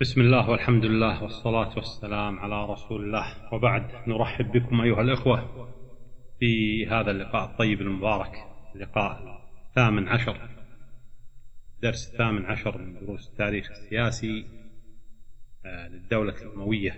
بسم الله والحمد لله والصلاة والسلام على رسول الله، وبعد. نرحب بكم أيها الإخوة في هذا اللقاء الطيب المبارك، اللقاء 18، درس 18 من دروس التاريخ السياسي للدولة الأموية.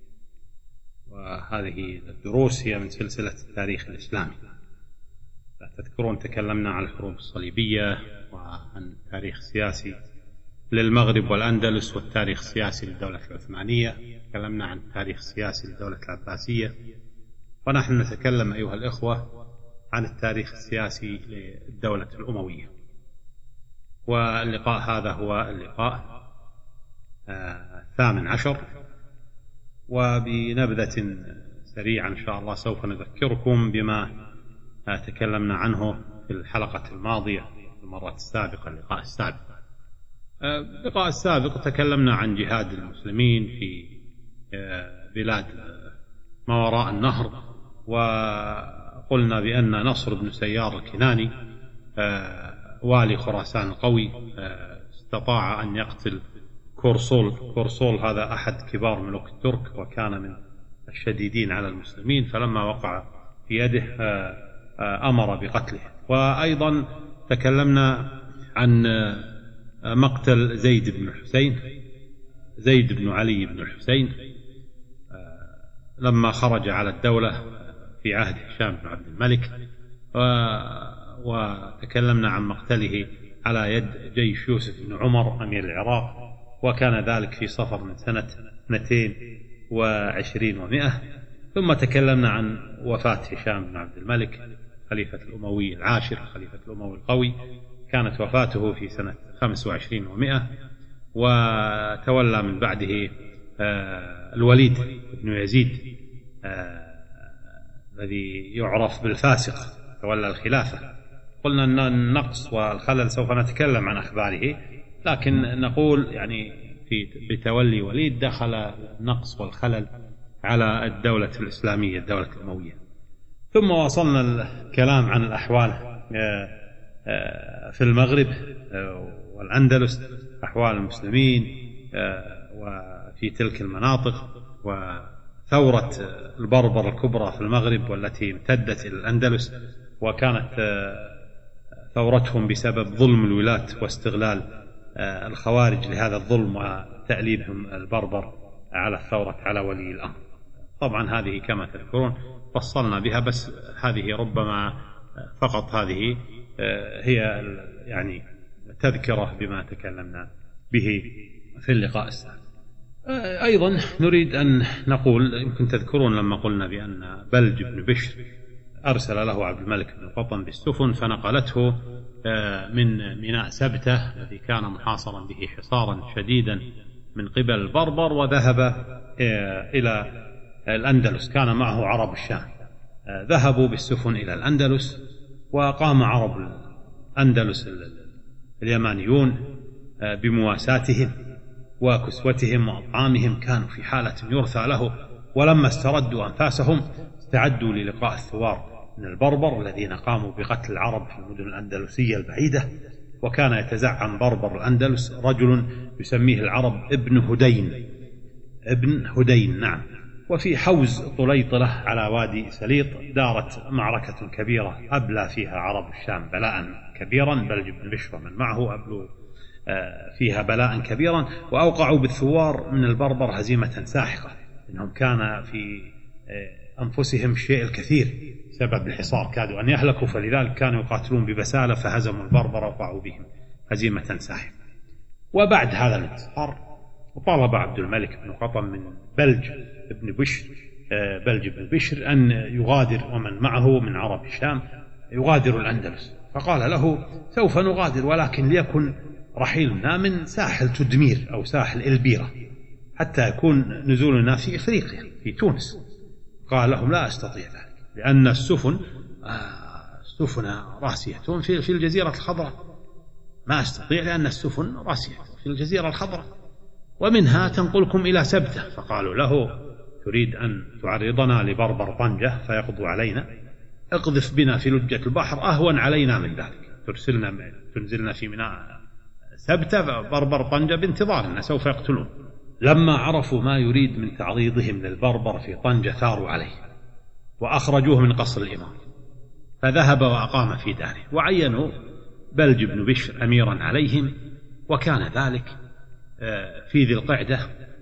وهذه الدروس هي من سلسلة التاريخ الإسلامي. تذكرون تكلمنا عن الحروب الصليبية وعن التاريخ السياسي للمغرب والأندلس والتاريخ السياسي للدولة العثمانية، تكلمنا عن التاريخ السياسي للدولة العباسية، ونحن نتكلم أيها الإخوة عن التاريخ السياسي للدولة الأموية. واللقاء هذا هو اللقاء 18، وبنبذة سريعة إن شاء الله سوف نذكركم بما تكلمنا عنه في الحلقة الماضية، في المرة السابقة، اللقاء السابق. اللقاء السابق تكلمنا عن جهاد المسلمين في بلاد ما وراء النهر، وقلنا بأن نصر بن سيار الكناني والي خراسان القوي استطاع أن يقتل كورسول هذا أحد كبار ملوك الترك، وكان من الشديدين على المسلمين، فلما وقع في يده أمر بقتله. وأيضا تكلمنا عن مقتل زيد بن علي بن الحسين لما خرج على الدولة في عهد هشام بن عبد الملك، وتكلمنا عن مقتله على يد جيش يوسف بن عمر أمير العراق، وكان ذلك في صفر من سنة 22 و100. ثم تكلمنا عن وفاة هشام بن عبد الملك خليفة الأموي العاشر، خليفة الأموي القوي، كانت وفاته في سنة 25 و100، وتولى من بعده الوليد بن يزيد الذي يعرف بالفاسق، تولى الخلافة. قلنا أن النقص والخلل سوف نتكلم عن أخباره، لكن نقول يعني بتولي وليد دخل النقص والخلل على الدولة الإسلامية، الدولة الأموية. ثم وصلنا الكلام عن الأحوال في المغرب والأندلس، أحوال المسلمين وفي تلك المناطق، وثورة البربر الكبرى في المغرب والتي امتدت إلى الأندلس، وكانت ثورتهم بسبب ظلم الولاة واستغلال الخوارج لهذا الظلم وتأليبهم البربر على الثورة على ولي الأمر. طبعا هذه كما تذكرون فصلنا بها، بس هذه ربما فقط هذه هي يعني تذكرة بما تكلمنا به في اللقاء السابق. أيضا نريد أن نقول، يمكن تذكرون لما قلنا بأن بلج بن بشر أرسل له عبد الملك بن قطن بالسفن فنقلته من ميناء سبتة الذي كان محاصرا به حصارا شديدا من قبل البربر، وذهب إلى الأندلس. كان معه عرب الشام، ذهبوا بالسفن إلى الأندلس، وقام عرب الأندلس اليمانيون بمواساتهم وكسوتهم وأطعامهم، كانوا في حالة يرثى له. ولما استردوا أنفاسهم استعدوا للقاء الثوار من البربر الذين قاموا بقتل العرب في المدن الأندلسية البعيدة. وكان يتزعم بربر الأندلس رجل يسميه العرب ابن هدين، نعم. وفي حوز طليطلة على وادي سليط دارت معركة كبيرة أبلى فيها عرب الشام بلاء كبيرا، بلج بن بشر ومن معه أبلوا فيها بلاء كبيرا، وأوقعوا بالثوار من البربر هزيمة ساحقة، إنهم كان في أنفسهم الشيء الكثير سبب الحصار، كادوا أن يهلكوا، فلذلك كانوا يقاتلون ببسالة، فهزموا البربر ووقعوا بهم هزيمة ساحقة. وبعد هذا الانتصار وطلب عبد الملك بن قطن من بلج بن بشر أن يغادر ومن معه من عرب الشام يغادر الأندلس. فقال له: سوف نغادر، ولكن ليكن رحيلنا من ساحل تدمير أو ساحل إلبيرة، حتى يكون نزولنا في إفريقيا في تونس. قال لهم: لا أستطيع ذلك، لأن السفن راسية في الجزيرة الخضراء، ما أستطيع لأن السفن راسية في الجزيرة الخضراء، ومنها تنقلكم إلى سبتة. فقالوا له: تريد أن تعرضنا لبربر طنجة فيقضوا علينا؟ اقذف بنا في لجة البحر، أهون علينا من ذلك، تنزلنا في ميناء سبتة، بربر طنجة بانتظارنا سوف يقتلون. لما عرفوا ما يريد من تعريضهم للبربر في طنجة ثاروا عليه وأخرجوه من قصر الإمام، فذهب وأقام في داره، وعينوا بلج بن بشر أميرا عليهم، وكان ذلك في ذي القعدة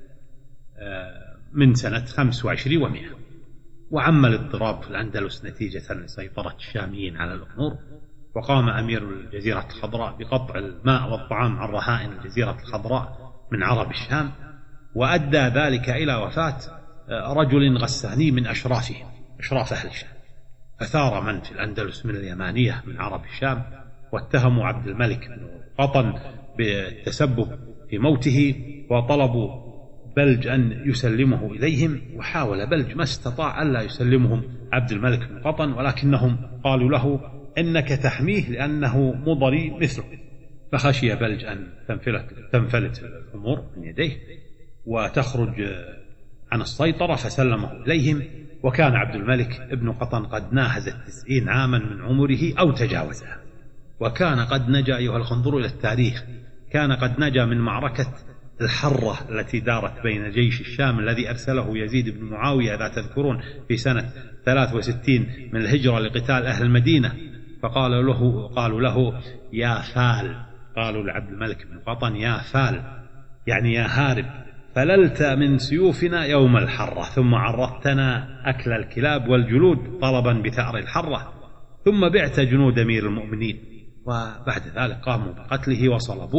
من سنة 25 و100. وعم الاضطراب في الأندلس نتيجة لسيطرة الشاميين على الأمور، وقام أمير الجزيرة الخضراء بقطع الماء والطعام عن رهائن الجزيرة الخضراء من عرب الشام، وأدى ذلك إلى وفاة رجل غساني من أشراف أهل الشام، فثار من في الأندلس من اليمانية من عرب الشام، واتهموا عبد الملك بن قطن بالتسبب في موته، وطلبوا بلج أن يسلمه إليهم، وحاول بلج ما استطاع ألا يسلمهم عبد الملك بن قطن، ولكنهم قالوا له إنك تحميه لأنه مضري مثله، فخشي بلج أن تنفلت الأمور من يديه وتخرج عن السيطرة، فسلمه إليهم. وكان عبد الملك ابن قطن قد ناهز 90 عاما من عمره أو تجاوزها، وكان قد نجا، أيها الخنظر إلى التاريخ، كان قد نجا من معركة الحرة التي دارت بين جيش الشام الذي أرسله يزيد بن معاوية إذا تذكرون في سنة 63 من الهجرة لقتال أهل المدينة، قالوا له يا فال، قالوا لعبد الملك بن قطن يا فال يعني يا هارب، فللت من سيوفنا يوم الحرة، ثم عرضتنا أكل الكلاب والجلود طلبا بثأر الحرة، ثم بعت جنود أمير المؤمنين. وبعد ذلك قاموا بقتله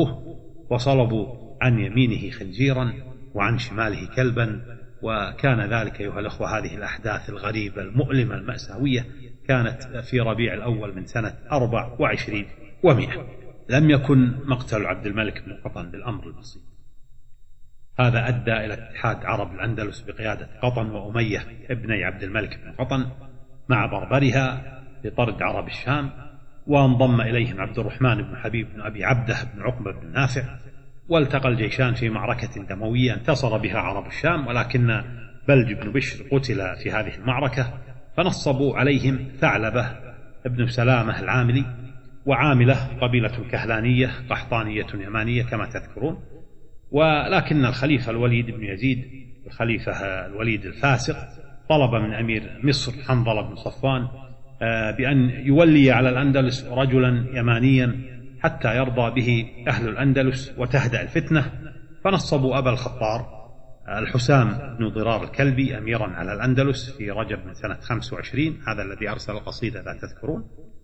وصلبوا عن يمينه خنزيرا وعن شماله كلبا. وكان ذلك أيها الأخوة، هذه الأحداث الغريبة المؤلمة المأساوية كانت في ربيع الأول من سنة 24 و100. لم يكن مقتل عبد الملك بن قطن بالأمر البسيط، هذا أدى إلى اتحاد عرب الأندلس بقيادة قطن وأمية ابني عبد الملك بن قطن مع بربرها لطرد عرب الشام، وانضم إليهم عبد الرحمن بن حبيب بن أبي عبده بن عقبة بن نافع، والتقى الجيشان في معركة دموية انتصر بها عرب الشام، ولكن بلج بن بشر قتل في هذه المعركة، فنصبوا عليهم ثعلبة ابن سلامة العاملي، وعاملة قبيلة كهلانية قحطانية يمانية كما تذكرون. ولكن الخليفة الوليد بن يزيد، الخليفة الوليد الفاسق، طلب من أمير مصر حنظلة بن صفوان بأن يولي على الأندلس رجلا يمانيا حتى يرضى به أهل الأندلس وتهدأ الفتنة، فنصبوا أبا الخطار الحسام بن ضرار الكلبي أميرا على الأندلس في رجب من سنة 25، هذا الذي أرسل القصيدة لا تذكرون،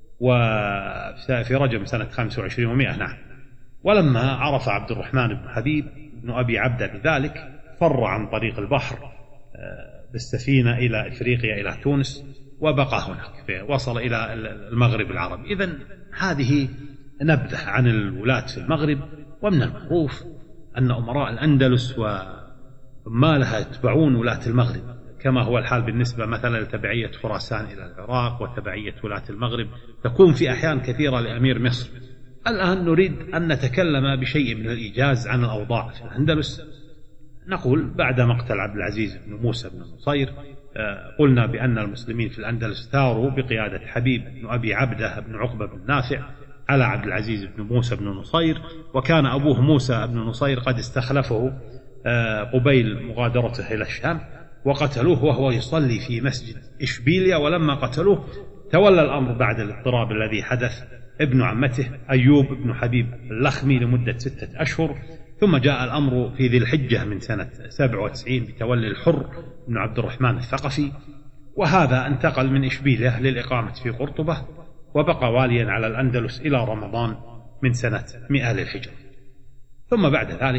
وفي رجب من سنة 25 و100. نعم. ولما عرف عبد الرحمن بن حبيب بن أبي عبده بذلك فر عن طريق البحر بالسفينة إلى إفريقيا إلى تونس، وبقى هناك، وصل إلى المغرب العربي. إذن هذه نبذة عن الولاة في المغرب. ومن المعروف أن أمراء الأندلس ومالها يتبعون ولاة المغرب، كما هو الحال بالنسبة مثلا لتبعية خراسان إلى العراق وتبعية ولاة المغرب تكون في أحيان كثيرة لأمير مصر. الآن نريد أن نتكلم بشيء من الإيجاز عن الأوضاع في الأندلس. نقول بعد مقتل عبد العزيز بن موسى بن نصير قلنا بأن المسلمين في الأندلس ثاروا بقيادة حبيب بن أبي عبده بن عقبة بن نافع على عبد العزيز بن موسى بن نصير، وكان أبوه موسى بن نصير قد استخلفه قبيل مغادرته إلى الشام، وقتلوه وهو يصلي في مسجد إشبيليا. ولما قتلوه تولى الأمر بعد الاضطراب الذي حدث ابن عمته أيوب بن حبيب اللخمي لمدة 6 أشهر، ثم جاء الأمر في ذي الحجة من سنة 97 بتولي الحر بن عبد الرحمن الثقفي، وهذا انتقل من إشبيلية للإقامة في قرطبة، وبقى واليا على الأندلس إلى رمضان من سنة 100 للهجرة. ثم بعد ذلك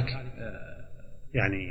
يعني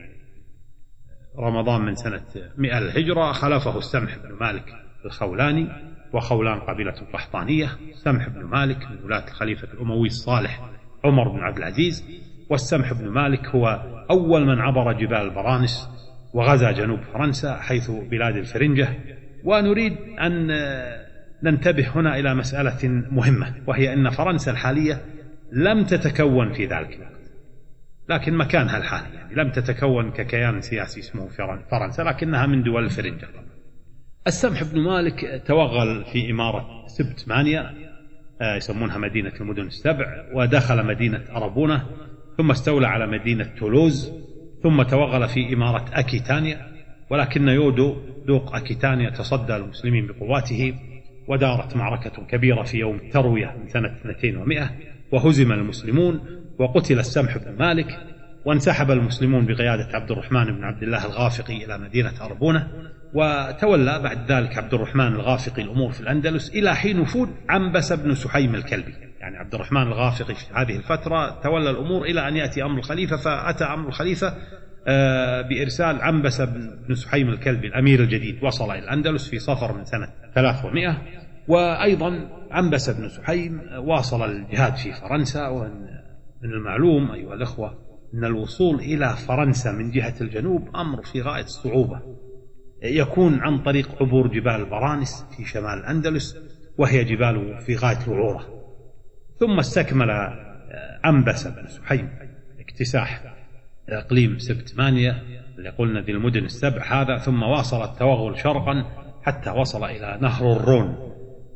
رمضان من سنة 100 للهجرة خلفه السمح بن مالك الخولاني، وخولان قبيلة قحطانية. سمح بن مالك من ولاة الخليفة الأموي الصالح عمر بن عبد العزيز، والسمح بن مالك هو أول من عبر جبال البرانس وغزا جنوب فرنسا حيث بلاد الفرنجة. ونريد أن ننتبه هنا إلى مسألة مهمة، وهي أن فرنسا الحالية لم تتكون في ذلك الوقت، لكن مكانها الحالي يعني لم تتكون ككيان سياسي اسمه فرنسا، لكنها من دول الفرنجة. السمح بن مالك توغل في إمارة سبت مانيا يسمونها مدينة المدن السبع، ودخل مدينة أربونة، ثم استولى على مدينة تولوز، ثم توغل في إمارة أكيتانيا، ولكن يودو دوق أكيتانيا تصدى المسلمين بقواته، ودارت معركة كبيرة في يوم التروية من سنة 200 وهزم المسلمون وقتل السمح بن مالك، وانسحب المسلمون بقيادة عبد الرحمن بن عبد الله الغافقي إلى مدينة أربونة، وتولى بعد ذلك عبد الرحمن الغافقي الأمور في الأندلس إلى حين وفود عنبس بن سحيم الكلبي. يعني عبد الرحمن الغافقي في هذه الفترة تولى الأمور إلى أن يأتي أمر الخليفة، فأتى أمر الخليفة بإرسال عنبس بن سحيم الكلبي الأمير الجديد، وصل إلى الأندلس في صفر من سنة 300. وأيضا عنبس بن سحيم واصل الجهاد في فرنسا. ومن المعلوم أيها الأخوة أن الوصول إلى فرنسا من جهة الجنوب أمر في غاية الصعوبة، يكون عن طريق عبور جبال برانس في شمال الأندلس، وهي جبال في غاية الوعورة. ثم استكمل عنبس بن سحيم اكتساح إقليم سبتمانيا اللي قلنا ذي المدن السبع هذا، ثم واصل التوغل شرقا حتى وصل إلى نهر الرون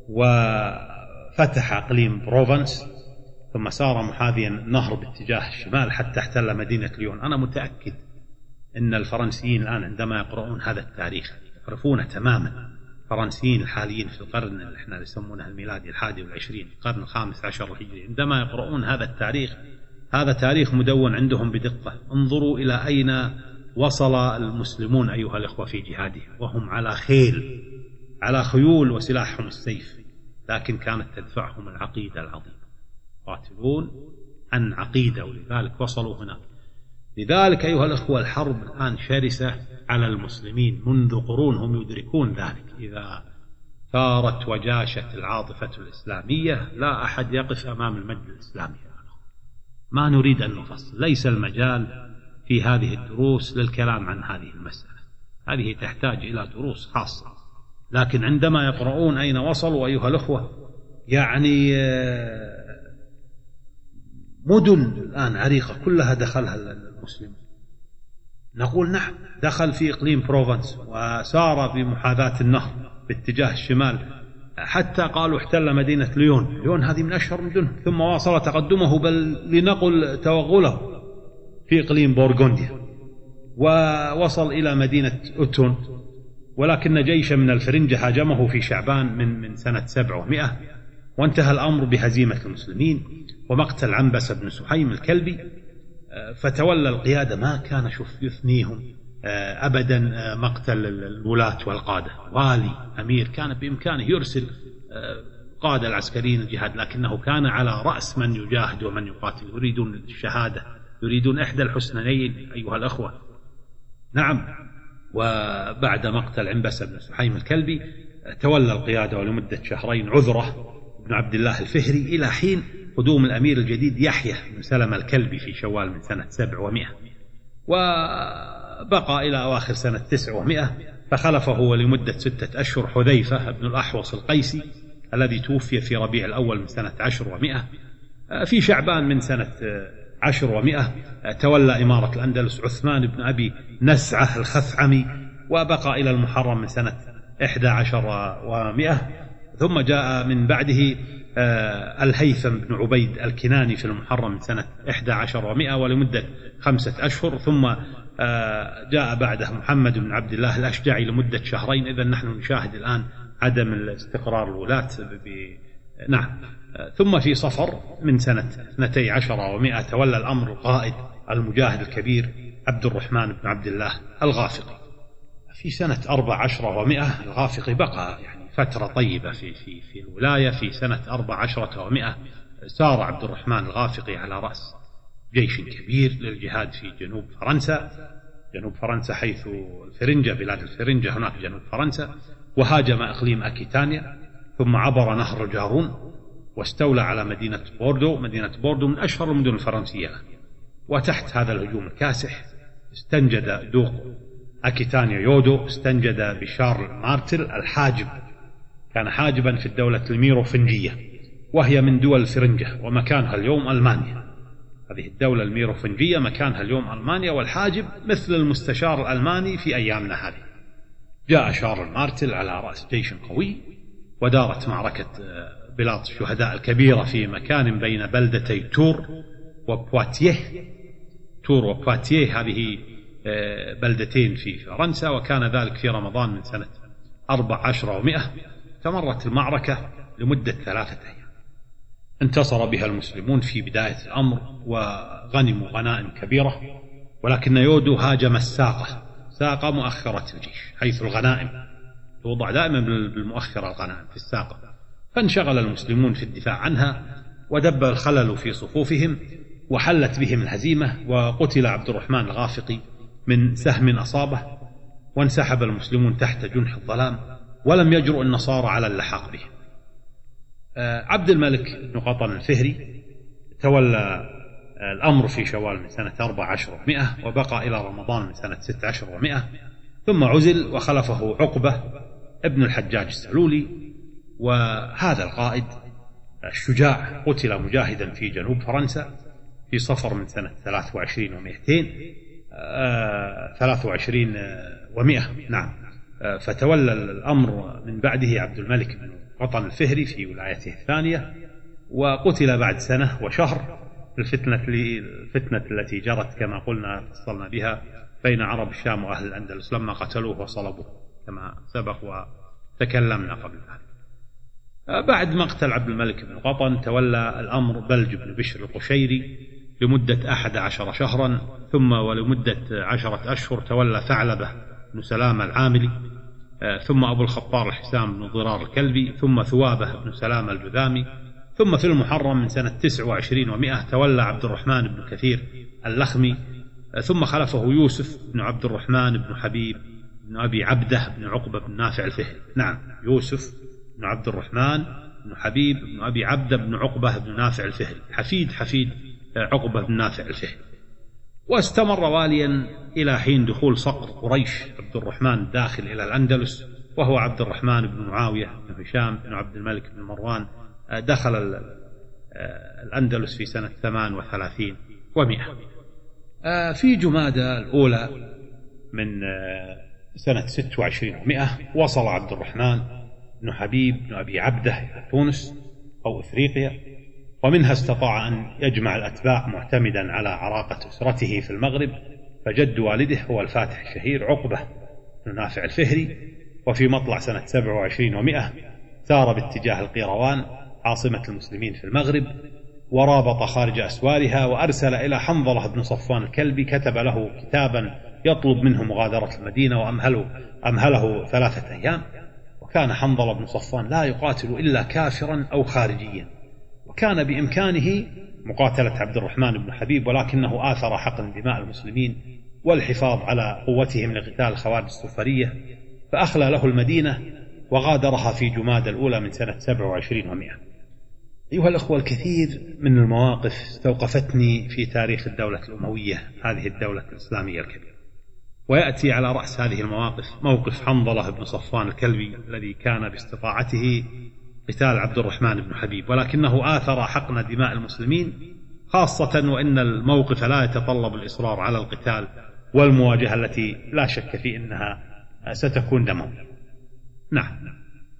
وفتح إقليم بروفنس، ثم سار محاذيا النهر باتجاه الشمال حتى احتل مدينة ليون. أنا متأكد أن الفرنسيين الآن عندما يقرؤون هذا التاريخ يعرفون تماما، الفرنسيين الحاليين في القرن اللي احنا يسمونه الميلادي 21 القرن 15 الهجري، عندما يقرؤون هذا التاريخ، هذا تاريخ مدون عندهم بدقة. انظروا إلى أين وصل المسلمون أيها الأخوة في جهادهم، وهم على خيول وسلاحهم السيف، لكن كانت تدفعهم العقيدة العظيمة، قاتلون عن عقيدة، ولذلك وصلوا هنا. لذلك أيها الأخوة الحرب الآن شرسة على المسلمين منذ قرون، هم يدركون ذلك. إذا ثارت وجاشت العاطفة الإسلامية لا أحد يقف أمام المجد الإسلامي. ما نريد أن نفصل، ليس المجال في هذه الدروس للكلام عن هذه المسألة، هذه تحتاج إلى دروس خاصة. لكن عندما يقرؤون أين وصلوا أيها الأخوة، يعني مدن الآن عريقة كلها دخلها المسلمون. نقول نعم، دخل في إقليم بروفنس وسار بمحاذاة النهر باتجاه الشمال حتى قالوا احتل مدينة ليون هذه من أشهر مدنه، ثم واصل تقدمه بل لنقل توغله في إقليم بورغونديا، ووصل إلى مدينة أوتون، ولكن جيشا من الفرنجة هاجمه في شعبان من سنة 700، وانتهى الأمر بهزيمة المسلمين ومقتل عنبس بن سحيم الكلبي. فتولى القيادة، ما كان يثنيهم أبدا مقتل الولاة والقادة. والي أمير كان بإمكانه يرسل قادة العسكريين الجهاد، لكنه كان على رأس من يجاهد ومن يقاتل، يريدون الشهادة، يريدون إحدى الحسنيين أيها الأخوة. نعم. وبعد مقتل عنبس بن سحيم الكلبي تولى القيادة ولمدة شهرين عذرة بن عبد الله الفهري إلى حين قدوم الأمير الجديد يحيى بن سلمة الكلبي في شوال من سنة 700، وبقى إلى أواخر سنة 900، فخلفه ولمدة 6 أشهر حذيفة بن الأحوص القيسي الذي توفي في ربيع الأول من سنة 10 في شعبان من سنة 10 تولى إمارة الأندلس عثمان بن أبي نسعة الخثعمي، وبقى إلى المحرم من سنة 11 ثم جاء من بعده الهيثم بن عبيد الكناني في المحرم من سنة 11 ولمدة 5 أشهر، ثم جاء بعده محمد بن عبد الله الأشجعي لمدة 2 شهر. إذن نحن نشاهد الآن عدم الاستقرار الولاة نعم. ثم في صفر من سنة 12 تولى الأمر القائد المجاهد الكبير عبد الرحمن بن عبد الله الغافقي. في سنة 14 الغافقي بقى يعني فترة طيبة في الولاية. في سنة 14 سار عبد الرحمن الغافقي على رأس جيش كبير للجهاد في جنوب فرنسا حيث الفرنجة، بلاد الفرنجة هناك جنوب فرنسا، وهاجم إقليم أكيتانيا، ثم عبر نهر جارون واستولى على مدينة بوردو من أشهر المدن الفرنسية. وتحت هذا الهجوم الكاسح استنجد دوق أكيتانيا يودو، استنجد بشارل مارتل الحاجب، كان حاجبا في الدولة الميروفنجية وهي من دول الفرنجة ومكانها اليوم ألمانيا. هذه الدولة الميروفنجية مكانها اليوم ألمانيا، والحاجب مثل المستشار الألماني في أيامنا هذه. جاء شارل مارتل على رأس جيش قوي، ودارت معركة بلاط الشهداء الكبيرة في مكان بين بلدتي تور وبواتيه. هذه بلدتين في فرنسا، وكان ذلك في رمضان من سنة 14 و100. تمرت المعركة لمدة 3 أيام، انتصر بها المسلمون في بداية الأمر وغنموا غنائم كبيرة، ولكن يودو هاجم ساقة مؤخرة الجيش، حيث الغنائم توضع دائما بالمؤخرة الغنائم في الساقة، فانشغل المسلمون في الدفاع عنها ودب الخلل في صفوفهم وحلت بهم الهزيمة، وقتل عبد الرحمن الغافقي من سهم أصابه، وانسحب المسلمون تحت جنح الظلام ولم يجرؤ النصارى على اللحاق به. عبد الملك بن قطن الفهري تولى الأمر في شوال من سنة 14 و100 وبقى إلى رمضان من سنة 16 و100، ثم عزل وخلفه عقبة ابن الحجاج السلولي، وهذا القائد الشجاع قتل مجاهدا في جنوب فرنسا في صفر من سنة 23 و200 23 و100 نعم. فتولى الأمر من بعده عبد الملك بن قطن الفهري في ولايته الثانية، وقتل بعد سنة وشهر الفتنة التي جرت كما قلنا فصلنا بها بين عرب الشام وأهل الأندلس لما قتلوه وصلبوه كما سبق وتكلمنا قبل ذلك. بعد مقتل عبد الملك بن قطن تولى الأمر بلج بن بشر القشيري لمدة 11 شهرا، ثم ولمدة 10 أشهر تولى ثعلبة بن سلامة العاملي، ثم أبو الخطار الحسام بن ضرار الكلبي، ثم ثوابة بن سلامة الجذامي، ثم في المحرم من سنة 29 و100 تولى عبد الرحمن بن كثير اللخمي، ثم خلفه يوسف بن عبد الرحمن بن حبيب بن أبي عبده بن عقبة بن نافع الفهري. نعم، يوسف بن عبد الرحمن بن حبيب بن أبي عبده بن عقبة بن نافع الفهري، حفيد عقبة بن نافع الفهري. واستمر واليا إلى حين دخول صقر قريش عبد الرحمن داخل إلى الأندلس، وهو عبد الرحمن بن معاوية بن هشام بن عبد الملك بن مروان دخل الأندلس في سنة 38 و100. في جمادى الأولى من سنة 26 و100 وصل عبد الرحمن بن حبيب بن أبي عبده إلى تونس أو إفريقيا، ومنها استطاع أن يجمع الأتباع معتمدا على عراقة أسرته في المغرب، فجد والده هو الفاتح الشهير عقبة بن نافع الفهري. وفي مطلع سنة 27 و100 سار باتجاه القيروان عاصمة المسلمين في المغرب، ورابط خارج أسوارها، وأرسل إلى حنظلة بن صفوان الكلبي، كتب له كتابا يطلب منه مغادرة المدينة، وأمهله 3 أيام. وكان حنظلة بن صفوان لا يقاتل إلا كافرا أو خارجيا، وكان بإمكانه مقاتلة عبد الرحمن بن حبيب، ولكنه آثر حقن دماء المسلمين والحفاظ على قوتهم لقتال خوارج الصفرية، فأخلى له المدينة وغادرها في جمادى الأولى من سنة 27 و100. أيها الأخوة، الكثير من المواقف استوقفتني في تاريخ الدولة الأموية، هذه الدولة الإسلامية الكبيرة، ويأتي على رأس هذه المواقف موقف حنظلة بن صفوان الكلبي الذي كان باستطاعته قتال عبد الرحمن بن حبيب، ولكنه آثر حقن دماء المسلمين، خاصة وإن الموقف لا يتطلب الإصرار على القتال والمواجهة التي لا شك في أنها ستكون دموية. نعم،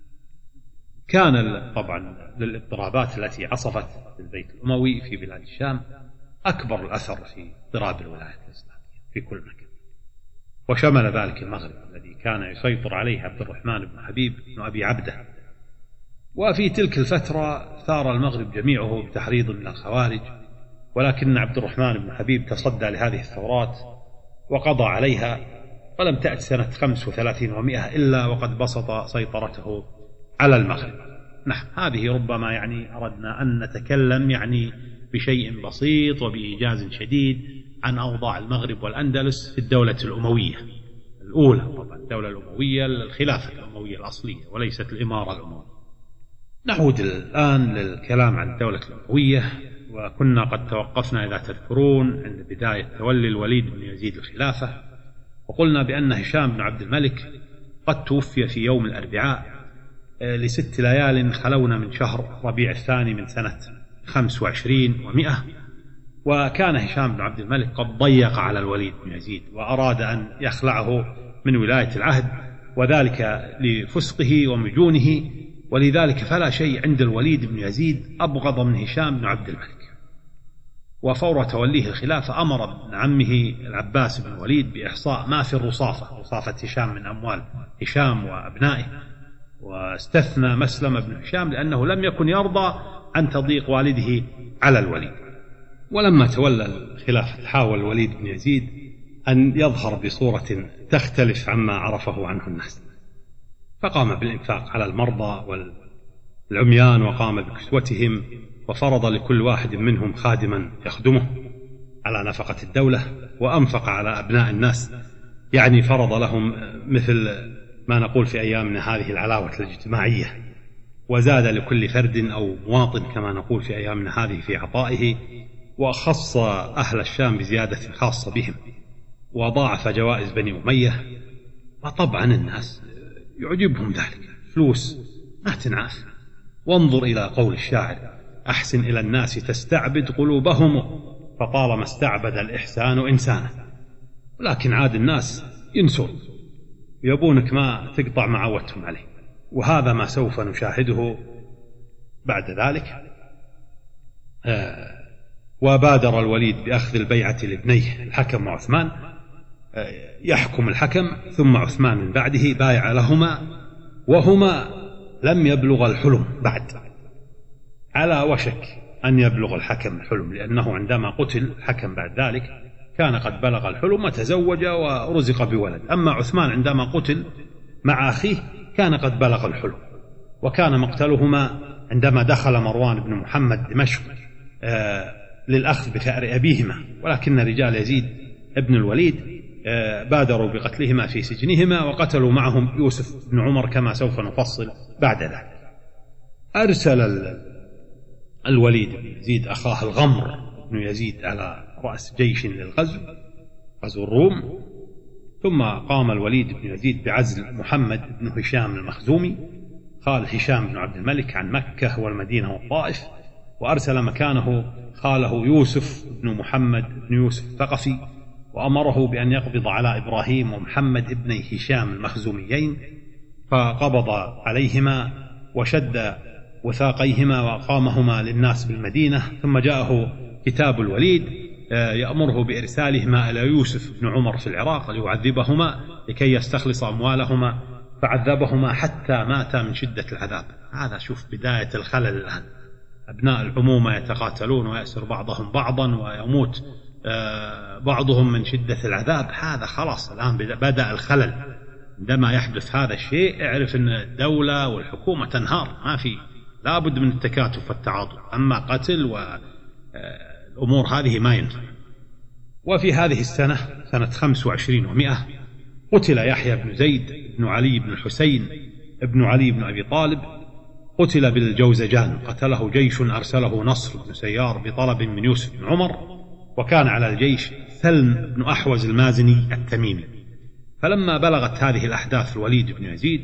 كان طبعا للاضطرابات التي عصفت البيت الأموي في بلاد الشام أكبر الأثر في اضطراب الولايات الإسلامية في كل مكان، وشمل ذلك المغرب الذي كان يسيطر عليه عبد الرحمن بن حبيب بن أبي عبده. وفي تلك الفترة ثار المغرب جميعه بتحريض من الخوارج، ولكن عبد الرحمن بن حبيب تصدى لهذه الثورات وقضى عليها، ولم تأت سنة 35 و100 إلا وقد بسط سيطرته على المغرب. نعم، هذه ربما أردنا أن نتكلم بشيء بسيط وبإيجاز شديد عن أوضاع المغرب والأندلس في الدولة الأموية الأولى، طبعا الدولة الأموية الخلافة الأموية الأصلية وليست الإمارة الأموية. نعود الآن للكلام عن الدولة الأموية، وكنا قد توقفنا إذا تذكرون عند بداية تولي الوليد بن يزيد الخلافة، وقلنا بأن هشام بن عبد الملك قد توفي في يوم الأربعاء ل6 ليال خلون من شهر ربيع الثاني من سنة 25 و100. وكان هشام بن عبد الملك قد ضيق على الوليد بن يزيد وأراد أن يخلعه من ولاية العهد، وذلك لفسقه ومجونه، ولذلك فلا شيء عند الوليد بن يزيد أبغض من هشام بن عبد الملك. وفور توليه الخلافة أمر ابن عمه العباس بن الوليد بإحصاء ما في رصافة هشام من أموال هشام وأبنائه، واستثنى مسلم بن هشام لأنه لم يكن يرضى أن تضيق والده على الوليد. ولما تولى الخلافة حاول الوليد بن يزيد أن يظهر بصورة تختلف عما عرفه عنه الناس، فقام بالإنفاق على المرضى والعميان وقام بكسوتهم، وفرض لكل واحد منهم خادما يخدمه على نفقة الدولة، وأنفق على أبناء الناس، يعني فرض لهم مثل ما نقول في أيامنا هذه العلاوة الاجتماعية، وزاد لكل فرد أو مواطن كما نقول في أيامنا هذه في عطائه، وخص أهل الشام بزيادة خاصة بهم، وضاعف جوائز بني أمية. وطبعا الناس يعجبهم ذلك، فلوس ما تنعاف. وانظر إلى قول الشاعر: أحسن إلى الناس تستعبد قلوبهم، فطالما استعبد الإحسان إنسانا. ولكن عاد الناس ينسون، يبونك ما تقطع ما عودتهم عليه، وهذا ما سوف نشاهده بعد ذلك. وبادر الوليد بأخذ البيعة لابنيه الحكم وعثمان، يحكم الحكم ثم عثمان من بعده، بايع لهما وهما لم يبلغ الحلم بعد، على وشك أن يبلغ الحكم الحلم، لأنه عندما قتل الحكم بعد ذلك كان قد بلغ الحلم وتزوج ورزق بولد. أما عثمان عندما قتل مع أخيه كان قد بلغ الحلم، وكان مقتلهما عندما دخل مروان بن محمد دمشق للأخذ بثأر أبيهما، ولكن رجال يزيد ابن الوليد بادروا بقتلهما في سجنهما، وقتلوا معهم يوسف بن عمر كما سوف نفصل بعد ذلك. أرسل الوليد بن يزيد أخاه الغمر بن يزيد على رأس جيش للغزو، غزو الروم. ثم قام الوليد بن يزيد بعزل محمد بن هشام المخزومي خال هشام بن عبد الملك عن مكة والمدينة والطائف، وأرسل مكانه خاله يوسف بن محمد بن يوسف الثقفي، وأمره بأن يقبض على إبراهيم ومحمد ابني هشام المخزوميين، فقبض عليهما وشد وثاقيهما وأقامهما للناس بالمدينة. ثم جاءه كتاب الوليد يأمره بإرسالهما إلى يوسف بن عمر في العراق ليعذبهما لكي يستخلص أموالهما، فعذبهما حتى ماتا من شدة العذاب. هذا شوف بداية الخلل الآن، أبناء العمومة يتقاتلون ويأسر بعضهم بعضا ويموت بعضهم من شدة العذاب. هذا خلاص الآن بدأ الخلل. عندما يحدث هذا الشيء اعرف أن الدولة والحكومة تنهار، ما في، لابد من التكاتف والتعاطف. أما قتل والأمور هذه ما ينفع. وفي هذه السنة سنة 25 و100 قتل يحيى بن زيد بن علي بن الحسين ابن علي بن أبي طالب، قتل بالجوزجان، قتله جيش أرسله نصر بن سيار بطلب من يوسف بن عمر، وكان على الجيش سلم بن أحوز المازني التميمي. فلما بلغت هذه الأحداث الوليد بن يزيد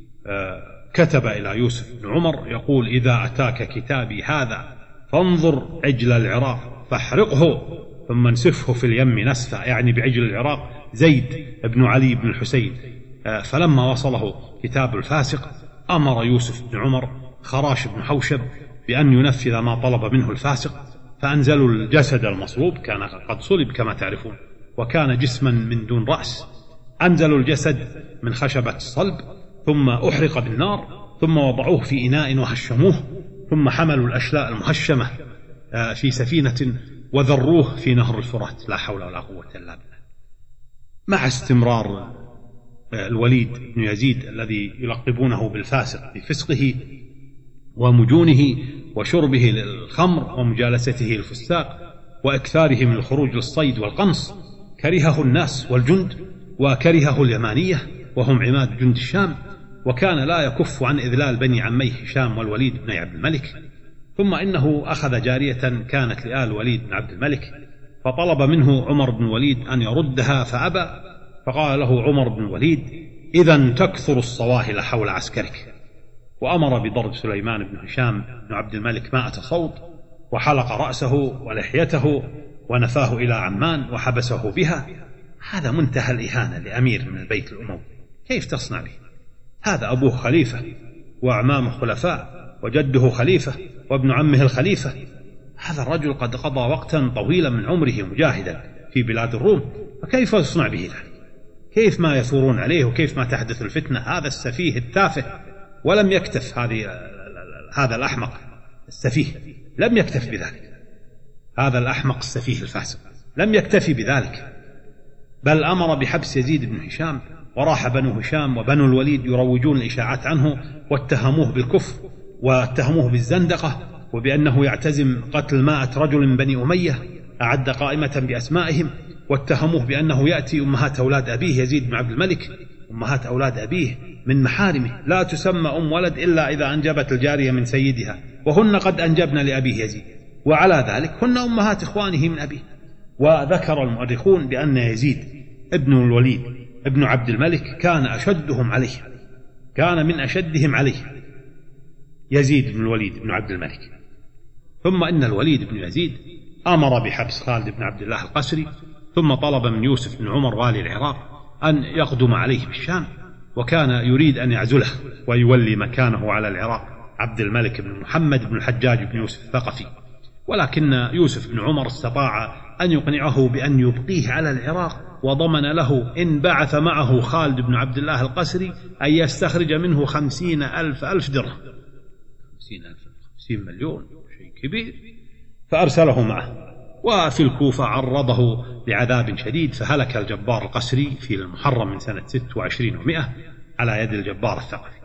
كتب إلى يوسف بن عمر يقول: إذا أتاك كتابي هذا فانظر عجل العراق فاحرقه ثم انسفه في اليم نسفا، يعني بعجل العراق زيد بن علي بن الحسين. فلما وصله كتاب الفاسق أمر يوسف بن عمر خراش بن حوشب بأن ينفذ ما طلب منه الفاسق، فأنزلوا الجسد المصلوب، كان قد صلب كما تعرفون وكان جسما من دون رأس، أنزلوا الجسد من خشبة الصلب ثم أحرق بالنار، ثم وضعوه في إناء وهشموه، ثم حملوا الأشلاء المهشمة في سفينة وذروه في نهر الفرات. لا حول ولا قوة إلا بالله. مع استمرار الوليد بن يزيد الذي يلقبونه بالفاسق بفسقه ومجونه وشربه للخمر ومجالسته الفساق وإكثاره من الخروج للصيد والقنص، كرهه الناس والجند وكرهه اليمانية وهم عماد جند الشام، وكان لا يكف عن إذلال بني عميه هشام والوليد بن عبد الملك. ثم إنه أخذ جارية كانت لآل الوليد بن عبد الملك، فطلب منه عمر بن الوليد أن يردها فأبى، فقال له عمر بن الوليد: إذن تكثر الصواهل حول عسكرك. وأمر بضرب سليمان بن هشام بن عبد الملك 100 صوت، وحلق رأسه ولحيته ونفاه إلى عمان وحبسه بها. هذا منتهى الإهانة لأمير من البيت الأموي، كيف تصنع به؟ هذا أبوه خليفة وأعمامه خلفاء وجده خليفة وابن عمه الخليفة، هذا الرجل قد قضى وقتا طويلا من عمره مجاهدا في بلاد الروم، فكيف يصنع به ذلك؟ كيف ما يثورون عليه وكيف ما تحدث الفتنة؟ هذا السفيه التافه ولم يكتف هذا الأحمق السفيه لم يكتف بذلك. هذا الأحمق السفيه الفاسق لم يكتفي بذلك، بل أمر بحبس يزيد بن هشام، وراح بنو هشام وبنو الوليد يروجون الإشاعات عنه واتهموه بالكفر واتهموه بالزندقة وبأنه يعتزم قتل 100 رجل من بني أمية، أعد قائمة بأسمائهم، واتهموه بأنه يأتي أمهات أولاد أبيه يزيد بن عبد الملك، أمهات أولاد أبيه من محارمه، لا تسمى أم ولد إلا إذا أنجبت الجارية من سيدها، وهن قد أنجبن لأبيه يزيد، وعلى ذلك هن أمهات إخوانه من أبيه. وذكر المؤرخون بأن يزيد ابن الوليد ابن عبد الملك كان أشدهم عليه، كان من أشدهم عليه يزيد بن الوليد بن عبد الملك. ثم إن الوليد بن يزيد أمر بحبس خالد بن عبد الله القسري، ثم طلب من يوسف بن عمر والي العراق أن يقدم عليه بالشام، وكان يريد أن يعزله ويولي مكانه على العراق عبد الملك بن محمد بن الحجاج بن يوسف الثقفي، ولكن يوسف بن عمر استطاع أن يقنعه بأن يبقيه على العراق، وضمن له إن بعث معه خالد بن عبد الله القسري أن يستخرج منه 50,000 درهم، 50 مليون، شيء كبير. فأرسله معه، وفي الكوفة عرضه لعذاب شديد، فهلك الجبار القسري في المحرم من سنة 26 و100 على يد الجبار الثقفي.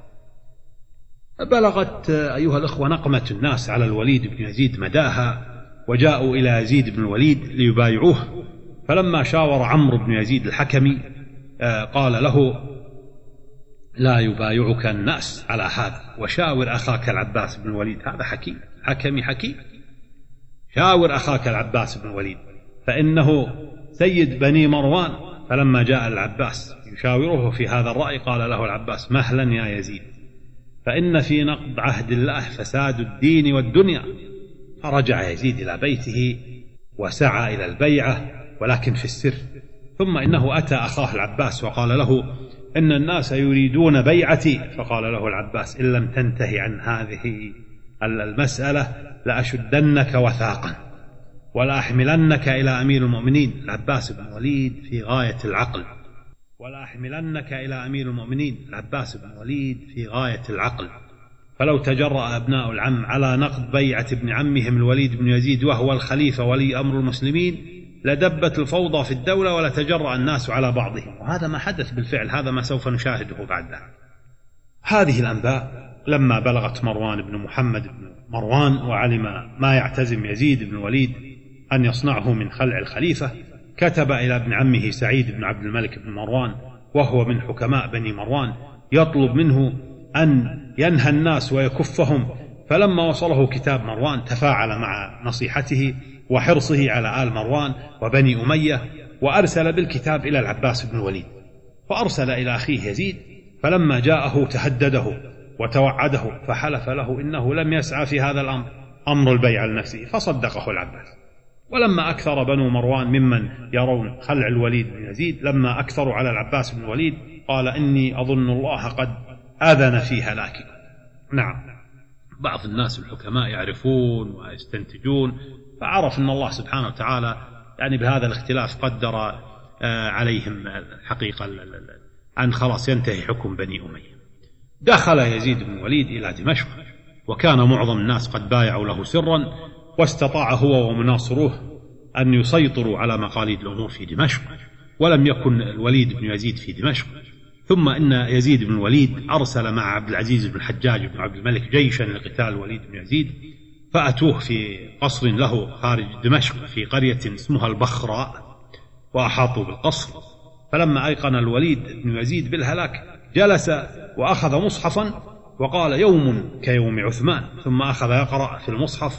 بلغت أيها الأخوة نقمة الناس على الوليد بن يزيد مداها، وجاءوا إلى يزيد بن الوليد ليبايعوه، فلما شاور عمرو بن يزيد الحكمي قال له: لا يبايعك الناس على هذا، وشاور أخاك العباس بن الوليد. هذا حكيم، حكمي حكيم، شاور أخاك العباس بن الوليد فإنه سيد بني مروان. فلما جاء العباس يشاوره في هذا الرأي قال له العباس: مهلا يا يزيد، فإن في نقض عهد الله فساد الدين والدنيا. فرجع يزيد إلى بيته وسعى إلى البيعة، ولكن في السر. ثم إنه أتى أخاه العباس وقال له: إن الناس يريدون بيعتي. فقال له العباس: إن لم تنتهي عن هذه المسألة لأشدنك وثاقا ولا أحملنك إلى أمير المؤمنين. العباس بن الوليد في غاية العقل، ولا أحملنك إلى أمير المؤمنين. العباس بن الوليد في غاية العقل، فلو تجرأ أبناء العم على نقض بيعة ابن عمهم الوليد بن يزيد وهو الخليفة ولي أمر المسلمين لدبت الفوضى في الدولة ولتجرأ الناس على بعضهم، وهذا ما حدث بالفعل، هذا ما سوف نشاهده بعد ذلك. هذه الأنباء لما بلغت مروان بن محمد بن مروان وعلم ما يعتزم يزيد بن الوليد أن يصنعه من خلع الخليفة، كتب إلى ابن عمه سعيد بن عبد الملك بن مروان وهو من حكماء بني مروان يطلب منه أن ينهى الناس ويكفهم. فلما وصله كتاب مروان تفاعل مع نصيحته وحرصه على آل مروان وبني أمية، وأرسل بالكتاب إلى العباس بن الوليد، فأرسل إلى أخيه يزيد، فلما جاءه تهدده وتوعده، فحلف له إنه لم يسعى في هذا الأمر، أمر البيع لنفسه، فصدقه العباس. ولما أكثر بنو مروان ممن يرون خلع الوليد بن يزيد، لما أكثروا على العباس بن الوليد قال: إني أظن الله قد آذن في هلاككم. نعم، بعض الناس الحكماء يعرفون ويستنتجون، فعرف أن الله سبحانه وتعالى يعني بهذا الاختلاف قدر عليهم الحقيقة أن خلاص ينتهي حكم بني أمية. دخل يزيد بن الوليد إلى دمشق، وكان معظم الناس قد بايعوا له سرا، واستطاع هو ومناصروه أن يسيطروا على مقاليد الأمور في دمشق، ولم يكن الوليد بن يزيد في دمشق. ثم إن يزيد بن الوليد أرسل مع عبد العزيز بن الحجاج بن عبد الملك جيشا لقتال الوليد بن يزيد، فأتوه في قصر له خارج دمشق في قرية اسمها البخراء، وأحاطوا بالقصر. فلما أيقن الوليد بن يزيد بالهلاك جلس وأخذ مصحفا وقال: يوم كيوم عثمان، ثم أخذ يقرأ في المصحف،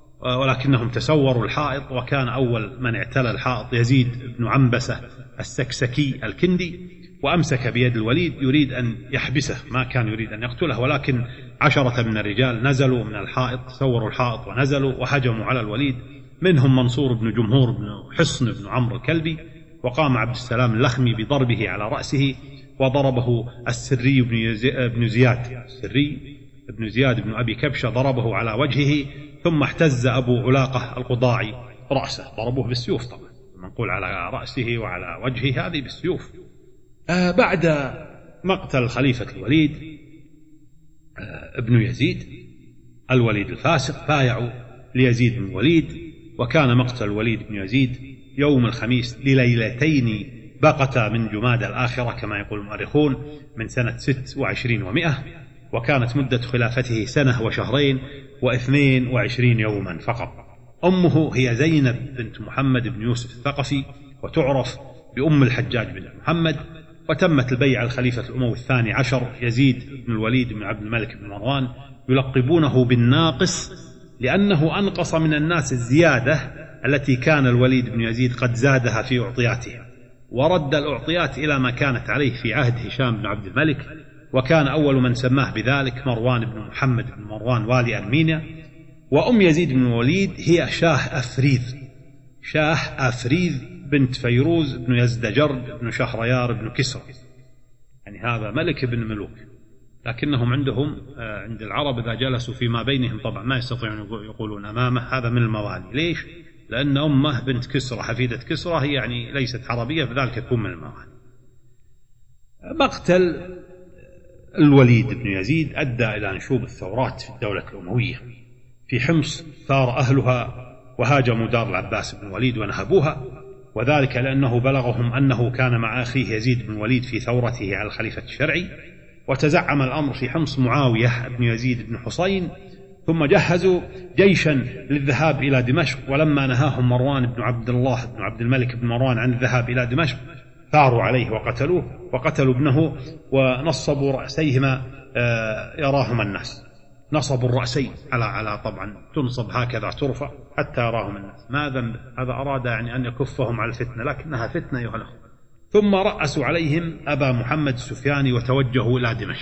ولكنهم تسوروا الحائط، وكان أول من اعتلى الحائط يزيد بن عنبسة السكسكي الكندي، وأمسك بيد الوليد يريد أن يحبسه، ما كان يريد أن يقتله، ولكن 10 من الرجال نزلوا من الحائط، سوروا الحائط ونزلوا وهجموا على الوليد، منهم منصور بن جمهور بن حصن بن عمرو الكلبي، وقام عبد السلام اللخمي بضربه على رأسه، وضربه السري بن زياد، السري بن زياد بن أبي كبشة ضربه على وجهه، ثم احتز أبو علاقة القضاعي رأسه، ضربوه بالسيوف طبعا، منقول على رأسه وعلى وجهه هذه بالسيوف. بعد مقتل الخليفة الوليد ابن يزيد الوليد الفاسق بايعوا ليزيد بن الوليد، وكان مقتل الوليد بن يزيد يوم الخميس لليلتين بقتا من جمادى الآخرة كما يقول المؤرخون من سنة 26 و100، وكانت مدة خلافته سنة وشهرين و22 يوما فقط. أمه هي زينب بنت محمد بن يوسف الثقفي، وتعرف بأم الحجاج بن محمد. وتمت البيعة الخليفة الأموي الثاني عشر يزيد بن الوليد بن عبد الملك بن مروان، يلقبونه بالناقص لأنه أنقص من الناس الزيادة التي كان الوليد بن يزيد قد زادها في أعطياته، ورد الأعطيات إلى ما كانت عليه في عهد هشام بن عبد الملك. وكان أول من سماه بذلك مروان بن محمد بن مروان والي أرمينيا. وأم يزيد بن الوليد هي شاه أفريذ بنت فيروز بن يزدجرد بن شهريار بن كسرى، يعني هذا ملك بن ملوك، لكنهم عند العرب إذا جلسوا فيما بينهم طبعا ما يستطيعون يقولون أمامه هذا من الموالي. ليش؟ لأن أمه بنت كسرى حفيدة كسرى هي يعني ليست عربية، فذلك يكون من الموالي. مقتل الوليد بن يزيد أدى إلى نشوب الثورات في الدولة الأموية. في حمص ثار أهلها وهاجموا دار العباس بن الوليد ونهبوها، وذلك لأنه بلغهم أنه كان مع أخيه يزيد بن الوليد في ثورته على الخليفة الشرعي. وتزعم الأمر في حمص معاوية بن يزيد بن حسين، ثم جهزوا جيشا للذهاب إلى دمشق، ولما نهاهم مروان بن عبد الله بن عبد الملك بن مروان عن الذهاب إلى دمشق ثاروا عليه وقتلوه، وقتلوا ابنه ونصبوا رأسيهما يراهما الناس. نصبوا الرأسين على طبعا تنصب هكذا ترفع حتى يراهم الناس. ما ذنب هذا؟ أراد يعني أن يكفهم على الفتنة، لكنها فتنة أيها الأخوة. ثم رأسوا عليهم أبا محمد السفياني وتوجهوا